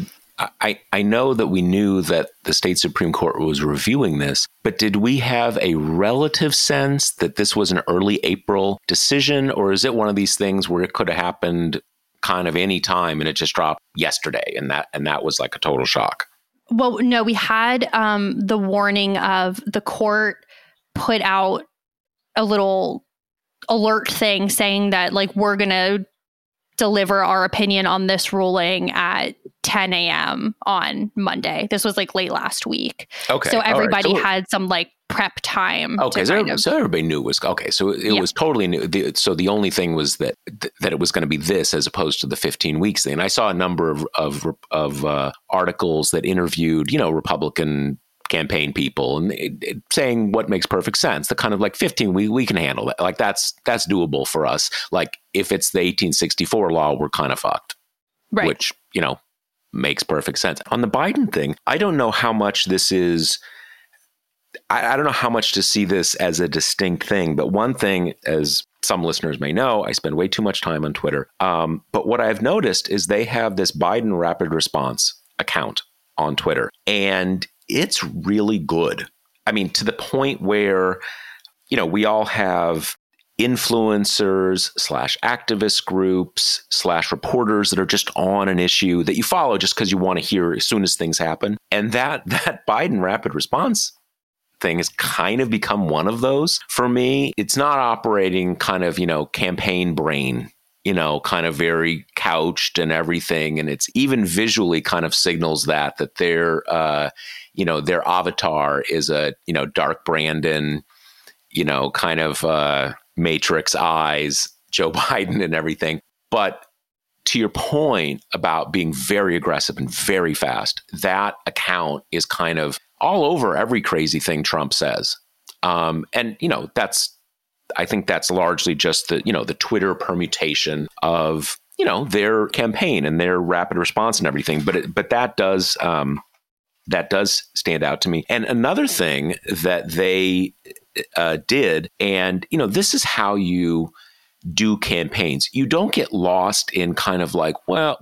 I know that we knew that the state Supreme Court was reviewing this, but did we have a relative sense that this was an early April decision? Or is it one of these things where it could have happened kind of any time and it just dropped yesterday? And that was like a total shock. Well, no, we had the warning of the court put out a little alert thing saying that like we're going to deliver our opinion on this ruling at 10 a.m. on Monday. This was like late last week. Okay. So everybody had some like prep time. Okay. So everybody knew it was okay. So it was totally new. So the only thing was that it was going to be this as opposed to the 15 weeks thing. And I saw a number of articles that interviewed, Republican campaign people and saying what makes perfect sense. The kind of like 15, we can handle that. Like that's doable for us. Like if it's the 1864 law, we're kind of fucked. Right. Which, makes perfect sense. On the Biden thing, I don't know how much this is. I don't know how much to see this as a distinct thing. But one thing, as some listeners may know, I spend way too much time on Twitter. But what I've noticed is they have this Biden rapid response account on Twitter. And it's really good. I mean, to the point where, we all have influencers / activist groups / reporters that are just on an issue that you follow just because you want to hear as soon as things happen. And that Biden rapid response thing has kind of become one of those for me. It's not operating kind of, campaign brain, kind of very couched and everything. And it's even visually kind of signals that their avatar is a, Dark Brandon, kind of Matrix eyes, Joe Biden and everything. But to your point about being very aggressive and very fast, that account is kind of all over every crazy thing Trump says. And, I think that's largely just the Twitter permutation of, their campaign and their rapid response and everything. But that does stand out to me. And another thing that they did, and, this is how you do campaigns. You don't get lost in kind of like, well,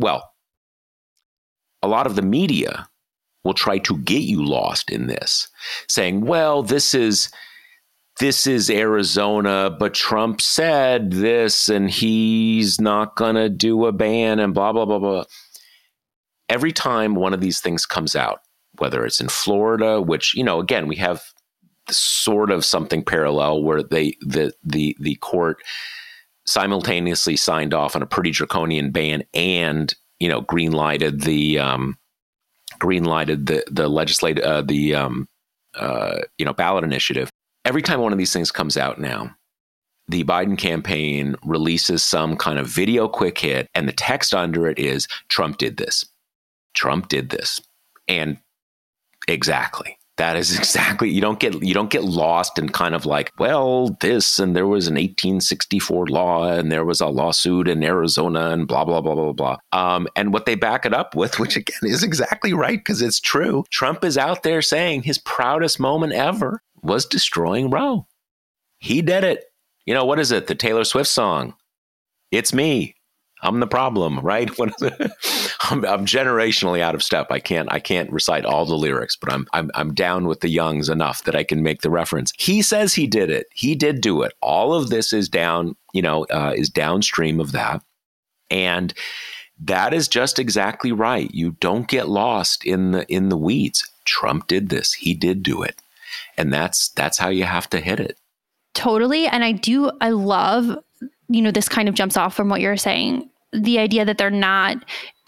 a lot of the media will try to get you lost in this, saying, well, this is Arizona, but Trump said this and he's not going to do a ban and blah, blah, blah, blah. Every time one of these things comes out, whether it's in Florida, which, again, we have sort of something parallel where the court simultaneously signed off on a pretty draconian ban and, green lighted the legislative, ballot initiative. Every time one of these things comes out now, the Biden campaign releases some kind of video quick hit, and the text under it is Trump did this. Trump did this. And exactly. That is exactly, you don't get lost in kind of like, well, this, and there was an 1864 law and there was a lawsuit in Arizona and blah, blah, blah, blah, blah. And what they back it up with, which again is exactly right because it's true. Trump is out there saying his proudest moment ever was destroying Roe. He did it. What is it? The Taylor Swift song. It's me. I'm the problem, right? I'm generationally out of step. I can't recite all the lyrics, but I'm down with the youngs enough that I can make the reference. He says he did it. He did do it. All of this is is downstream of that. And that is just exactly right. You don't get lost in the weeds. Trump did this. He did do it. And that's how you have to hit it. Totally. And I love, this kind of jumps off from what you're saying. The idea that they're not,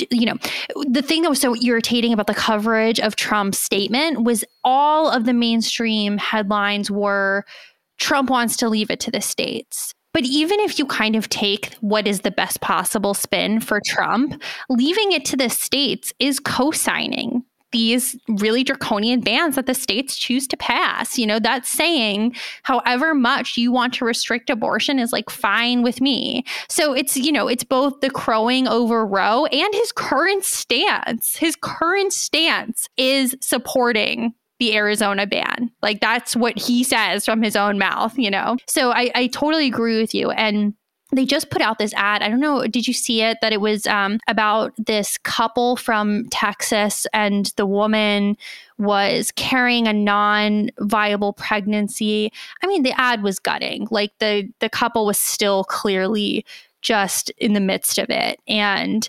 the thing that was so irritating about the coverage of Trump's statement was all of the mainstream headlines were Trump wants to leave it to the states. But even if you kind of take what is the best possible spin for Trump, leaving it to the states is co-signing these really draconian bans that the states choose to pass. That's saying however much you want to restrict abortion is like fine with me. So it's, it's both the crowing over Roe and his current stance. His current stance is supporting the Arizona ban. Like that's what he says from his own mouth, So I totally agree with you. And they just put out this ad. I don't know. Did you see it? That it was about this couple from Texas, and the woman was carrying a non-viable pregnancy. I mean, the ad was gutting. Like the couple was still clearly just in the midst of it and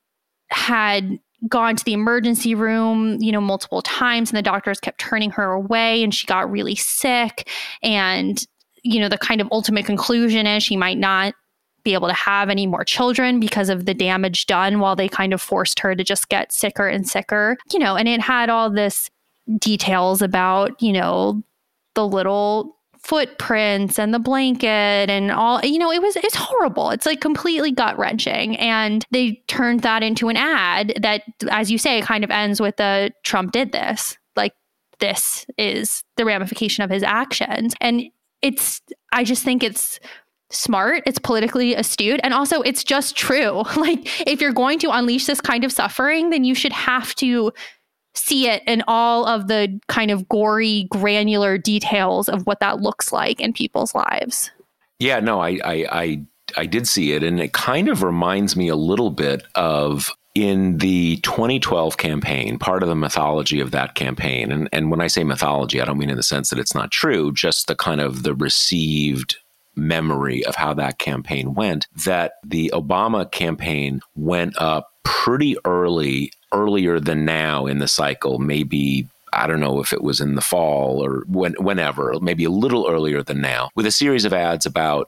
had gone to the emergency room, multiple times, and the doctors kept turning her away, and she got really sick. And, the kind of ultimate conclusion is she might not be able to have any more children because of the damage done while they kind of forced her to just get sicker and sicker, and it had all this details about, the little footprints and the blanket and all, it's horrible. It's like completely gut wrenching. And they turned that into an ad that, as you say, kind of ends with the Trump did this. Like this is the ramification of his actions. And I just think it's smart, it's politically astute, and also it's just true. Like if you're going to unleash this kind of suffering, then you should have to see it in all of the kind of gory, granular details of what that looks like in people's lives. Yeah, no, I did see it, and it kind of reminds me a little bit of in the 2012 campaign, part of the mythology of that campaign, and when I say mythology, I don't mean in the sense that it's not true, just the kind of the received memory of how that campaign went, that the Obama campaign went up pretty earlier than now in the cycle, maybe, I don't know if it was in the fall or whenever, maybe a little earlier than now, with a series of ads about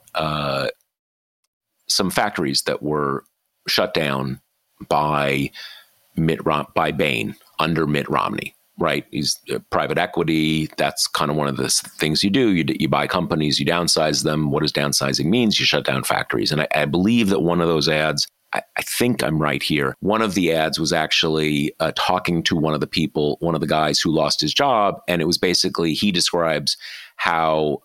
some factories that were shut down by Boehner under Mitt Romney. right? He's private equity. That's kind of one of the things you do. You buy companies, you downsize them. What does downsizing means? You shut down factories. And I believe that one of those ads, I think I'm right here. One of the ads was actually talking to one of the guys who lost his job. And it was basically, he describes how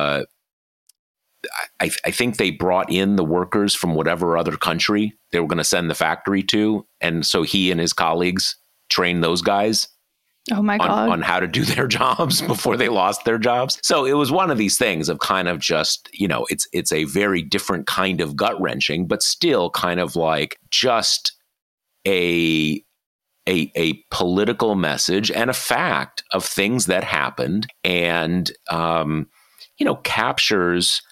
I think they brought in the workers from whatever other country they were going to send the factory to. And so he and his colleagues trained those guys Oh my God. On how to do their jobs before they lost their jobs. So it was one of these things of kind of just, it's a very different kind of gut wrenching, but still kind of like just a political message and a fact of things that happened and, captures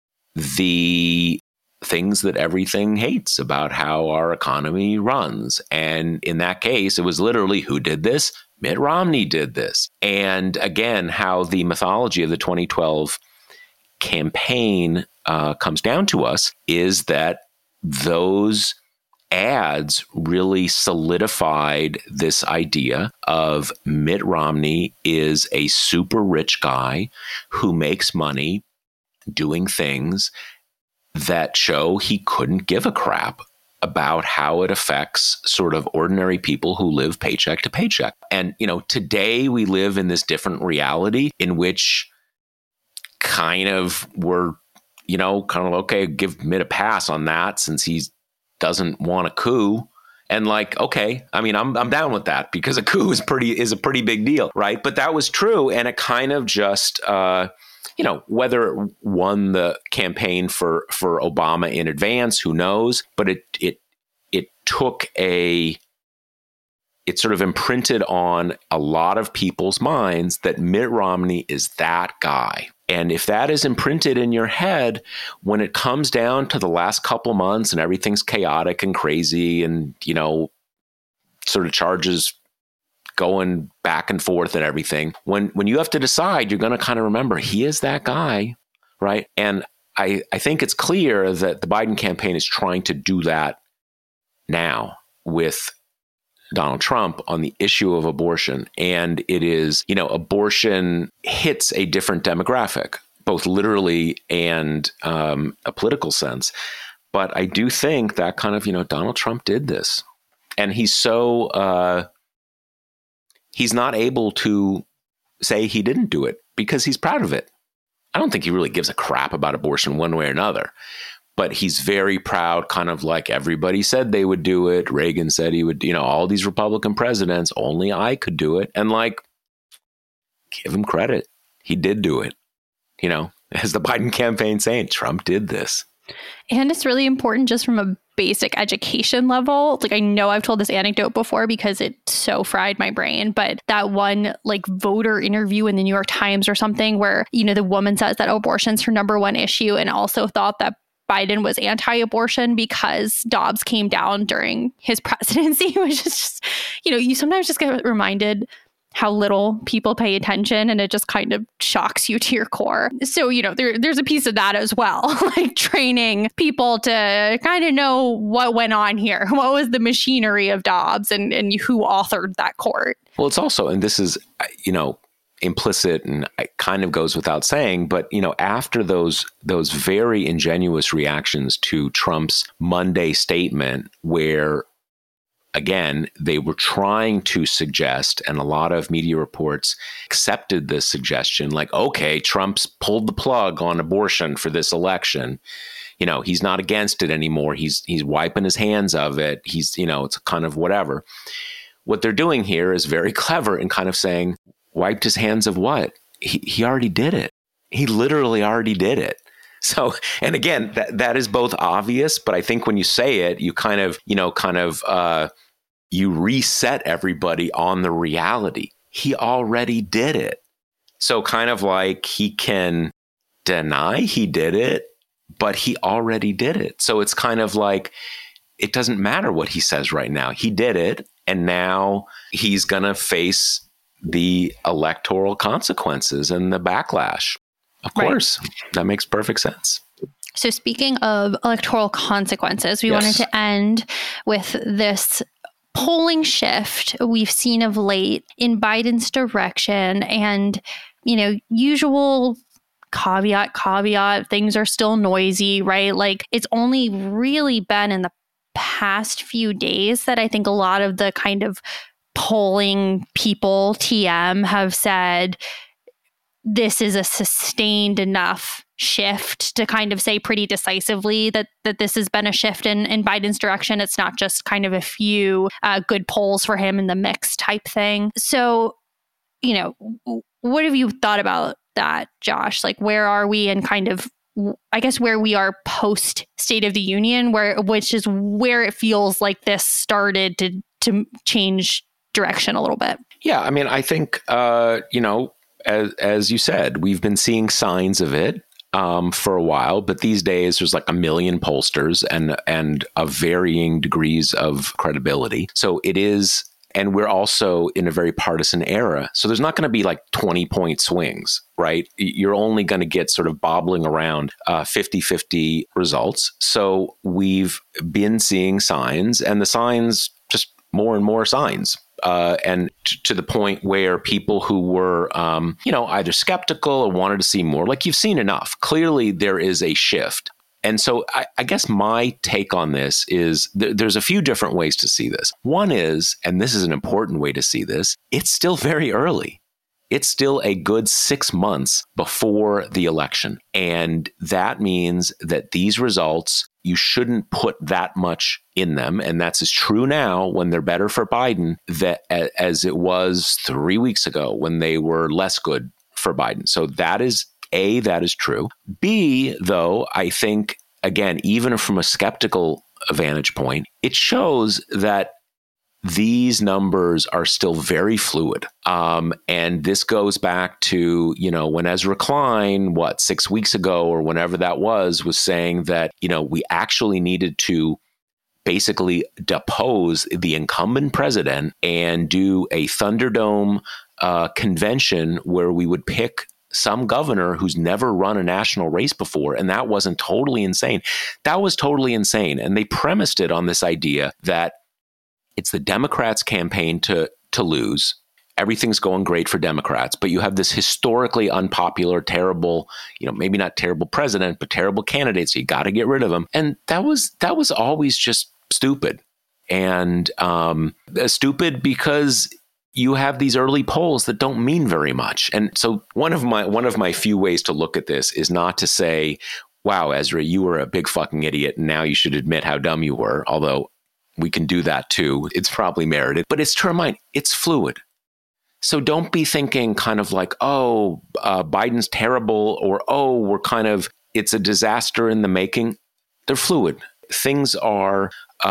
the things that everything hates about how our economy runs. And in that case, it was literally, who did this? Mitt Romney did this. And again, how the mythology of the 2012 campaign comes down to us is that those ads really solidified this idea of Mitt Romney is a super rich guy who makes money doing things that show he couldn't give a crap about how it affects sort of ordinary people who live paycheck to paycheck. And, today we live in this different reality in which kind of we're, okay, give Mitt a pass on that since he doesn't want a coup. And like, okay, I mean, I'm down with that because a coup is a pretty big deal, right? But that was true. And it kind of just, whether it won the campaign for Obama in advance, who knows? But it took it sort of imprinted on a lot of people's minds that Mitt Romney is that guy. And if that is imprinted in your head, when it comes down to the last couple months and everything's chaotic and crazy and, sort of charges going back and forth and everything, when you have to decide, you're going to kind of remember he is that guy, right? And I think it's clear that the Biden campaign is trying to do that now with Donald Trump on the issue of abortion. And it is, abortion hits a different demographic, both literally and a political sense. But I do think that kind of, Donald Trump did this. And he's so, he's not able to say he didn't do it because he's proud of it. I don't think he really gives a crap about abortion one way or another. But he's very proud, kind of like everybody said they would do it. Reagan said he would, all these Republican presidents, only I could do it. And like, give him credit. He did do it. As the Biden campaign saying, Trump did this. And it's really important just from a basic education level. Like, I know I've told this anecdote before because it so fried my brain, but that one voter interview in the New York Times or something where, the woman says that abortion's her number one issue and also thought that Biden was anti-abortion because Dobbs came down during his presidency, which is just, you sometimes just get reminded how little people pay attention and it just kind of shocks you to your core. So, there's a piece of that as well, like training people to kind of know what went on here. What was the machinery of Dobbs and who authored that court? Well, it's also, and this is, implicit and it kind of goes without saying, but after those very ingenuous reactions to Trump's Monday statement where again they were trying to suggest, and a lot of media reports accepted this suggestion, like, okay, Trump's pulled the plug on abortion for this election, he's not against it anymore, he's wiping his hands of it, he's it's kind of whatever. What they're doing here is very clever in kind of saying, wiped his hands of what? He already did it. He literally already did it. So, and again, that is both obvious, but I think when you say it, you kind of, you reset everybody on the reality. He already did it. So kind of like he can deny he did it, but he already did it. So it's kind of like, it doesn't matter what he says right now. He did it. And now he's going to face the electoral consequences and the backlash. Of course, that makes perfect sense. So speaking of electoral consequences, we wanted to end with this polling shift we've seen of late in Biden's direction, and, usual caveat, things are still noisy, right? Like, it's only really been in the past few days that I think a lot of the kind of polling people, TM, have said this is a sustained enough shift to kind of say pretty decisively that this has been a shift in Biden's direction. It's not just kind of a few good polls for him in the mix type thing. So, what have you thought about that, Josh? Like, where are we in kind of, I guess, where we are post State of the Union, which is where it feels like this started to change direction a little bit? Yeah, I mean, I think, as you said, we've been seeing signs of it for a while, but these days there's like a million pollsters and of varying degrees of credibility. So it is, and we're also in a very partisan era. So there's not going to be like 20-point swings, right? You're only going to get sort of bobbling around 50-50 results. So we've been seeing signs, and the signs, just more and more signs. And to the point where people who were, either skeptical or wanted to see more, like, you've seen enough. Clearly, there is a shift. And so I guess my take on this is there's a few different ways to see this. One is, and this is an important way to see this, it's still very early. It's still a good 6 months before the election. And that means that these results, you shouldn't put that much in them. And that's as true now when they're better for Biden as it was 3 weeks ago when they were less good for Biden. So that is A, that is true. B, though, I think, again, even from a skeptical vantage point, it shows that these numbers are still very fluid. And this goes back to, when Ezra Klein, 6 weeks ago or whenever that was saying that, we actually needed to basically depose the incumbent president and do a Thunderdome convention where we would pick some governor who's never run a national race before. And that wasn't totally insane. That was totally insane. And they premised it on this idea that it's the Democrats' campaign to lose. Everything's going great for Democrats, but you have this historically unpopular, terrible, maybe not terrible president, but terrible candidate. So you got to get rid of him. And that was always just stupid. And stupid because you have these early polls that don't mean very much. And so one of my few ways to look at this is not to say, wow, Ezra, you were a big fucking idiot, and now you should admit how dumb you were. Although we can do that too. It's probably merited, but it's to remind, it's fluid. So don't be thinking kind of like, Biden's terrible, or it's a disaster in the making. They're fluid. Things are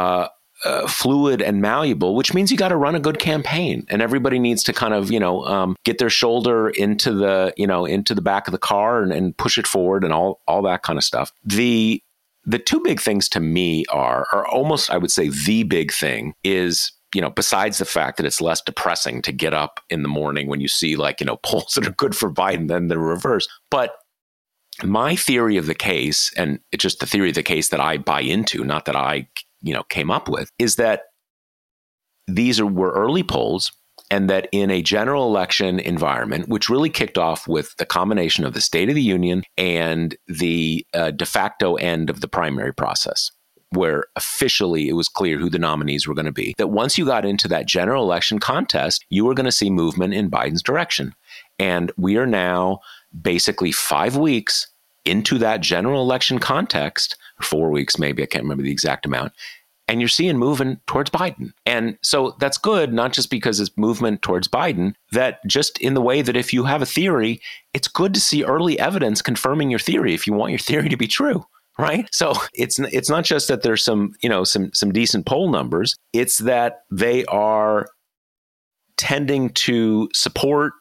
fluid and malleable, which means you got to run a good campaign, and everybody needs to kind of, get their shoulder into the back of the car and push it forward and all that kind of stuff. The two big things to me are almost, I would say, the big thing is, besides the fact that it's less depressing to get up in the morning when you see polls that are good for Biden than the reverse. But my theory of the case, and it's just the theory of the case that I buy into, not that I, came up with, is that these were early polls, and that in a general election environment, which really kicked off with the combination of the State of the Union and the de facto end of the primary process, where officially it was clear who the nominees were going to be, that once you got into that general election contest, you were going to see movement in Biden's direction. And we are now basically 5 weeks into that general election context, 4 weeks maybe, I can't remember the exact amount, and you're seeing movement towards Biden. And so that's good, not just because it's movement towards Biden, that just in the way that if you have a theory, it's good to see early evidence confirming your theory if you want your theory to be true, right? So it's not just that there's some decent poll numbers, it's that they are tending to support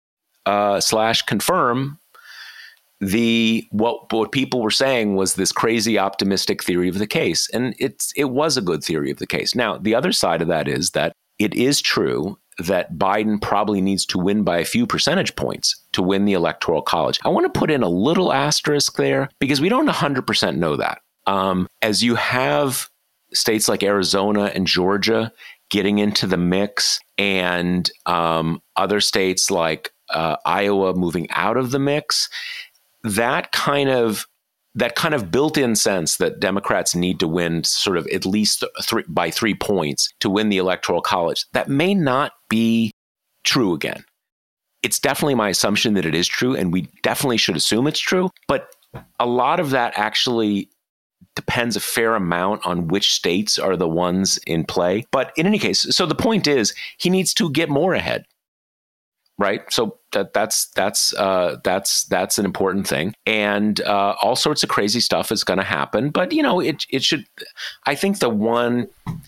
/ confirm what people were saying was this crazy optimistic theory of the case. And it was a good theory of the case. Now, the other side of that is that it is true that Biden probably needs to win by a few percentage points to win the Electoral College. I want to put in a little asterisk there because we don't 100% know that. As you have states like Arizona and Georgia getting into the mix and other states like Iowa moving out of the mix, that kind of built-in sense that Democrats need to win sort of at least by 3 points to win the Electoral College, that may not be true again. It's definitely my assumption that it is true, and we definitely should assume it's true. But a lot of that actually depends a fair amount on which states are the ones in play. But in any case, so the point is he needs to get more ahead, right? So that's an important thing, and all sorts of crazy stuff is going to happen. But it should. I think the one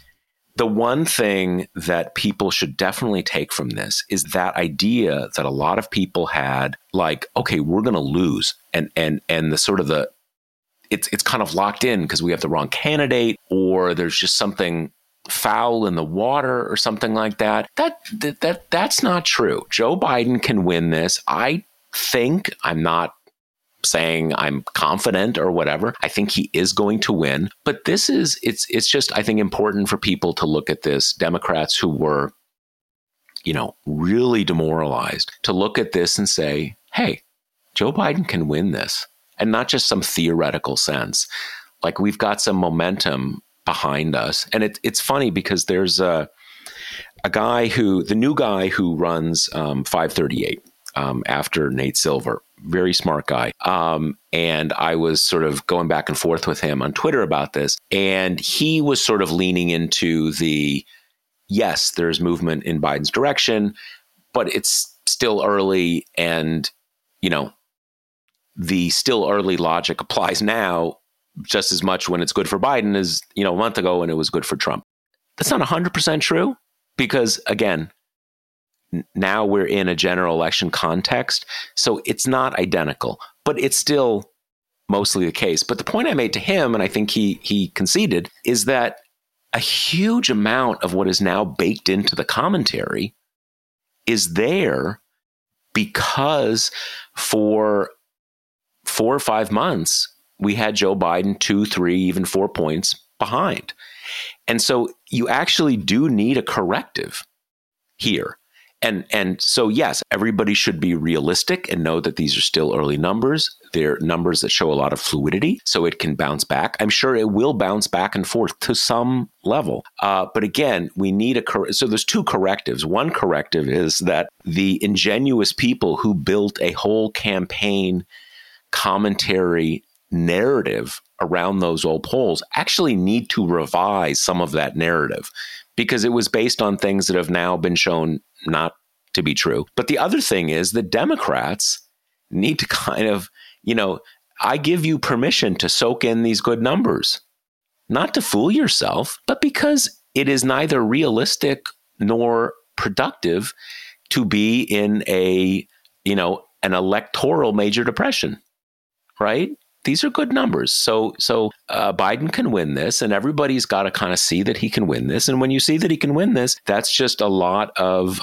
thing that people should definitely take from this is that idea that a lot of people had, like, okay, we're going to lose, and the sort of the it's kind of locked in because we have the wrong candidate, or there's just something foul in the water or something like that. That's not true. Joe Biden can win this. I think, I'm not saying I'm confident or whatever. I think he is going to win. But it's just, I think, important for people to look at this. Democrats who were, really demoralized, to look at this and say, hey, Joe Biden can win this. And not just some theoretical sense. Like, we've got some momentum behind us. And it's funny because there's a guy the new guy who runs 538 after Nate Silver, very smart guy. And I was sort of going back and forth with him on Twitter about this. And he was sort of leaning into yes, there's movement in Biden's direction, but it's still early. And, the still early logic applies now just as much when it's good for Biden as, a month ago when it was good for Trump. That's not 100% true because, again, now we're in a general election context. So it's not identical, but it's still mostly the case. But the point I made to him, and I think he conceded, is that a huge amount of what is now baked into the commentary is there because for 4 or 5 months, we had Joe Biden 2, 3, even 4 points behind. And so you actually do need a corrective here. And so, yes, everybody should be realistic and know that these are still early numbers. They're numbers that show a lot of fluidity, so it can bounce back. I'm sure it will bounce back and forth to some level. But again, we need so there's 2 correctives. One corrective is that the ingenuous people who built a whole campaign commentary narrative around those old polls actually need to revise some of that narrative because it was based on things that have now been shown not to be true. But the other thing is the Democrats need to kind of, I give you permission to soak in these good numbers, not to fool yourself, but because it is neither realistic nor productive to be in an electoral major depression. Right? These are good numbers. So Biden can win this, and everybody's got to kind of see that he can win this. And when you see that he can win this, that's just a lot of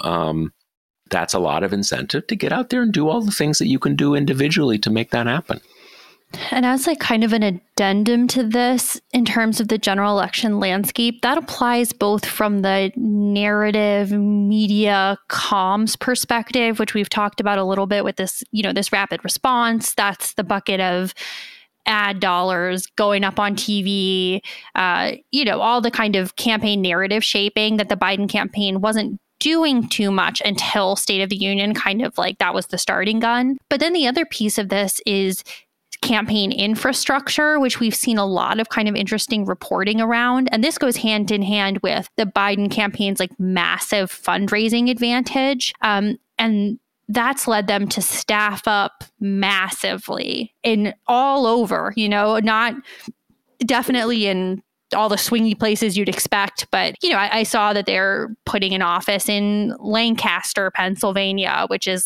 incentive to get out there and do all the things that you can do individually to make that happen. And as kind of an addendum to this, in terms of the general election landscape, that applies both from the narrative media comms perspective, which we've talked about a little bit with this, this rapid response. That's the bucket of ad dollars going up on TV, all the kind of campaign narrative shaping that the Biden campaign wasn't doing too much until State of the Union, kind of like that was the starting gun. But then the other piece of this is campaign infrastructure, which we've seen a lot of kind of interesting reporting around. And this goes hand in hand with the Biden campaign's massive fundraising advantage. And that's led them to staff up massively in all over, not definitely in all the swingy places you'd expect. But, I saw that they're putting an office in Lancaster, Pennsylvania, which is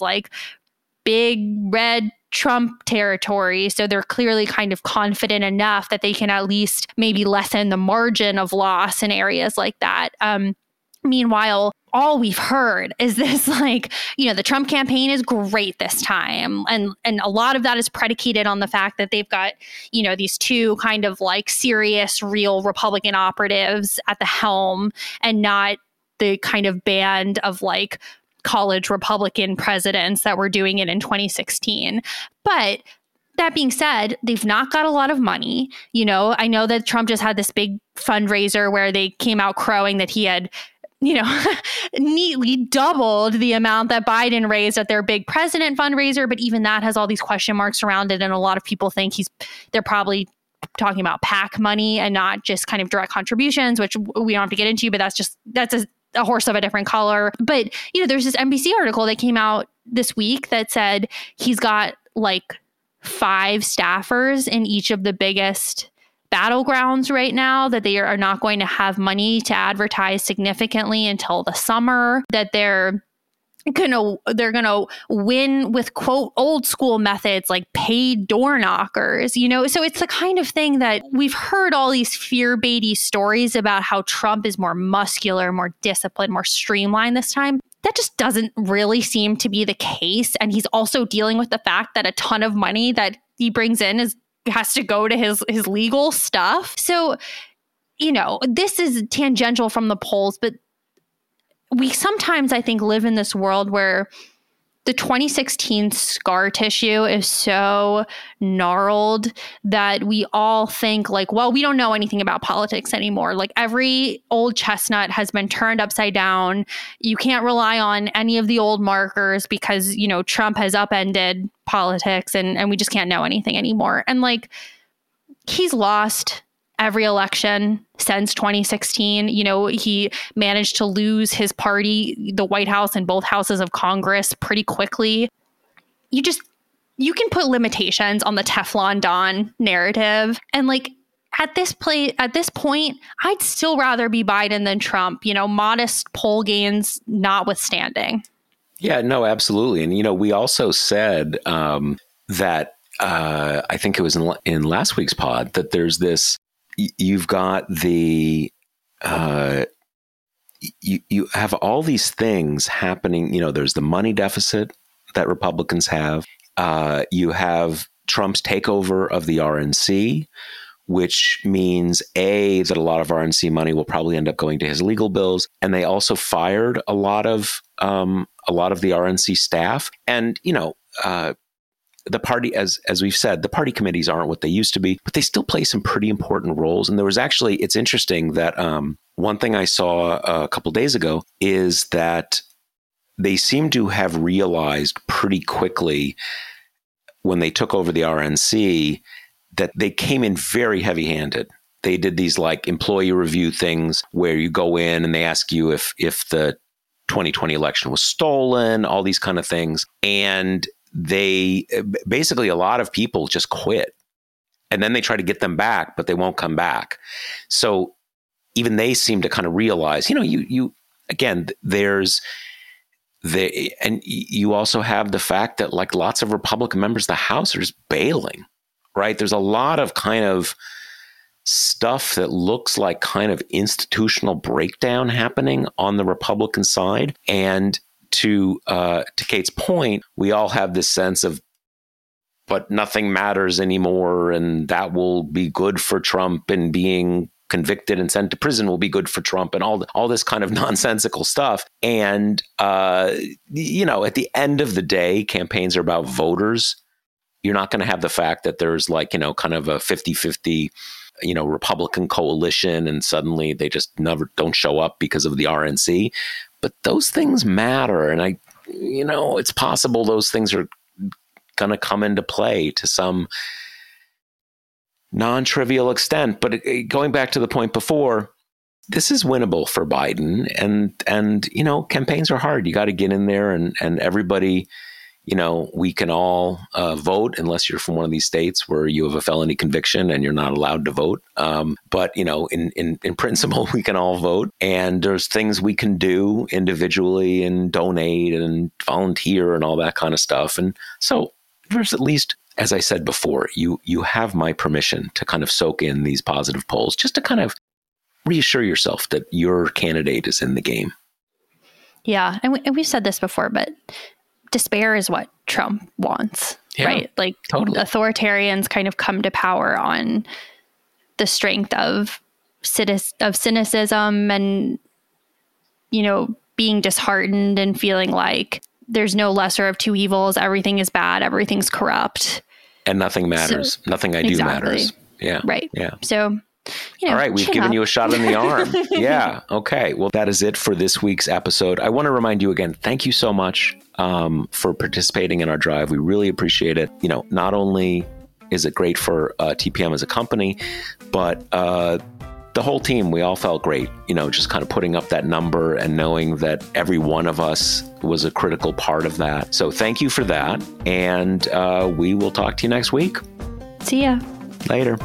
big red Trump territory. So they're clearly kind of confident enough that they can at least maybe lessen the margin of loss in areas like that. Meanwhile, all we've heard is this the Trump campaign is great this time. And a lot of that is predicated on the fact that they've got, these 2 kind of serious, real Republican operatives at the helm and not the kind of band of like college Republican presidents that were doing it in 2016. But that being said, they've not got a lot of money. You know, I know that Trump just had this big fundraiser where they came out crowing that he had, you know, neatly doubled the amount that Biden raised at their big president fundraiser. But even that has all these question marks around it. And a lot of people think they're probably talking about PAC money and not just kind of direct contributions, which we don't have to get into, but that's a horse of a different color. But, you know, there's this NBC article that came out this week that said he's got like 5 staffers in each of the biggest battlegrounds right now, that they are not going to have money to advertise significantly until the summer, that they're gonna win with, quote, old school methods like paid door knockers, you know? So it's the kind of thing that we've heard all these fear-baity stories about how Trump is more muscular, more disciplined, more streamlined this time. That just doesn't really seem to be the case. And he's also dealing with the fact that a ton of money that he brings in has to go to his legal stuff. So, you know, this is tangential from the polls, but we sometimes, I think, live in this world where the 2016 scar tissue is so gnarled that we all think like, well, we don't know anything about politics anymore. Like every old chestnut has been turned upside down. You can't rely on any of the old markers because, you know, Trump has upended politics and we just can't know anything anymore. And like, he's lost every election since 2016. You know, he managed to lose his party, the White House and both houses of Congress pretty quickly. You can put limitations on the Teflon Don narrative. And like at this point, I'd still rather be Biden than Trump, you know, modest poll gains notwithstanding. Yeah, no, absolutely. And, you know, we also said that I think it was in last week's pod that there's this, you've got the, you have all these things happening. You know, there's the money deficit that Republicans have. You have Trump's takeover of the RNC, which means that a lot of RNC money will probably end up going to his legal bills. And they also fired a lot of the RNC staff. And, you know, the party, as we've said, the party committees aren't what they used to be, but they still play some pretty important roles. And there was actually, it's interesting that one thing I saw a couple of days ago is that they seem to have realized pretty quickly when they took over the RNC that they came in very heavy-handed. They did these like employee review things where you go in and they ask you if the 2020 election was stolen, all these kind of things. And they basically, a lot of people just quit and then they try to get them back, but they won't come back. So even they seem to kind of realize, you know, you again, and you also have the fact that like lots of Republican members of the House are just bailing, right? There's a lot of kind of stuff that looks like kind of institutional breakdown happening on the Republican side. And to Kate's point, we all have this sense of, but nothing matters anymore, and that will be good for Trump, and being convicted and sent to prison will be good for Trump, and all this kind of nonsensical stuff. And you know, at the end of the day, campaigns are about voters. You're not going to have the fact that there's like, you know, kind of a 50-50, you know, Republican coalition, and suddenly they just never don't show up because of the RNC. But those things matter. And you know, it's possible those things are going to come into play to some non-trivial extent. But going back to the point before, this is winnable for Biden. And you know, campaigns are hard. You got to get in there and everybody, you know, we can all vote unless you're from one of these states where you have a felony conviction and you're not allowed to vote. But, you know, in principle, we can all vote. And there's things we can do individually and donate and volunteer and all that kind of stuff. And so there's at least, as I said before, you have my permission to kind of soak in these positive polls, just to kind of reassure yourself that your candidate is in the game. Yeah. And we've said this before, but despair is what Trump wants, right? Like totally. Authoritarians kind of come to power on the strength of cynicism and, being disheartened and feeling like there's no lesser of two evils. Everything is bad. Everything's corrupt. And nothing matters. Nothing I do matters. Yeah. Right. Yeah. So, all right. We've given you a shot in the arm. Yeah. Okay. Well, that is it for this week's episode. I want to remind you again, thank you so much for participating in our drive. We really appreciate it. Not only is it great for TPM as a company, but the whole team, we all felt great, just kind of putting up that number and knowing that every one of us was a critical part of that. So thank you for that. And we will talk to you next week. See ya. Later.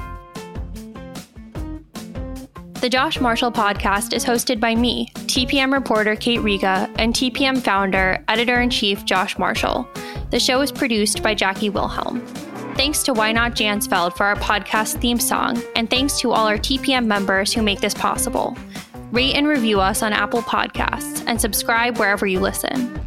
The Josh Marshall podcast is hosted by me, TPM reporter Kate Riga, and TPM founder, editor-in-chief Josh Marshall. The show is produced by Jackie Wilhelm. Thanks to Why Not Jansfeld for our podcast theme song, and thanks to all our TPM members who make this possible. Rate and review us on Apple Podcasts, and subscribe wherever you listen.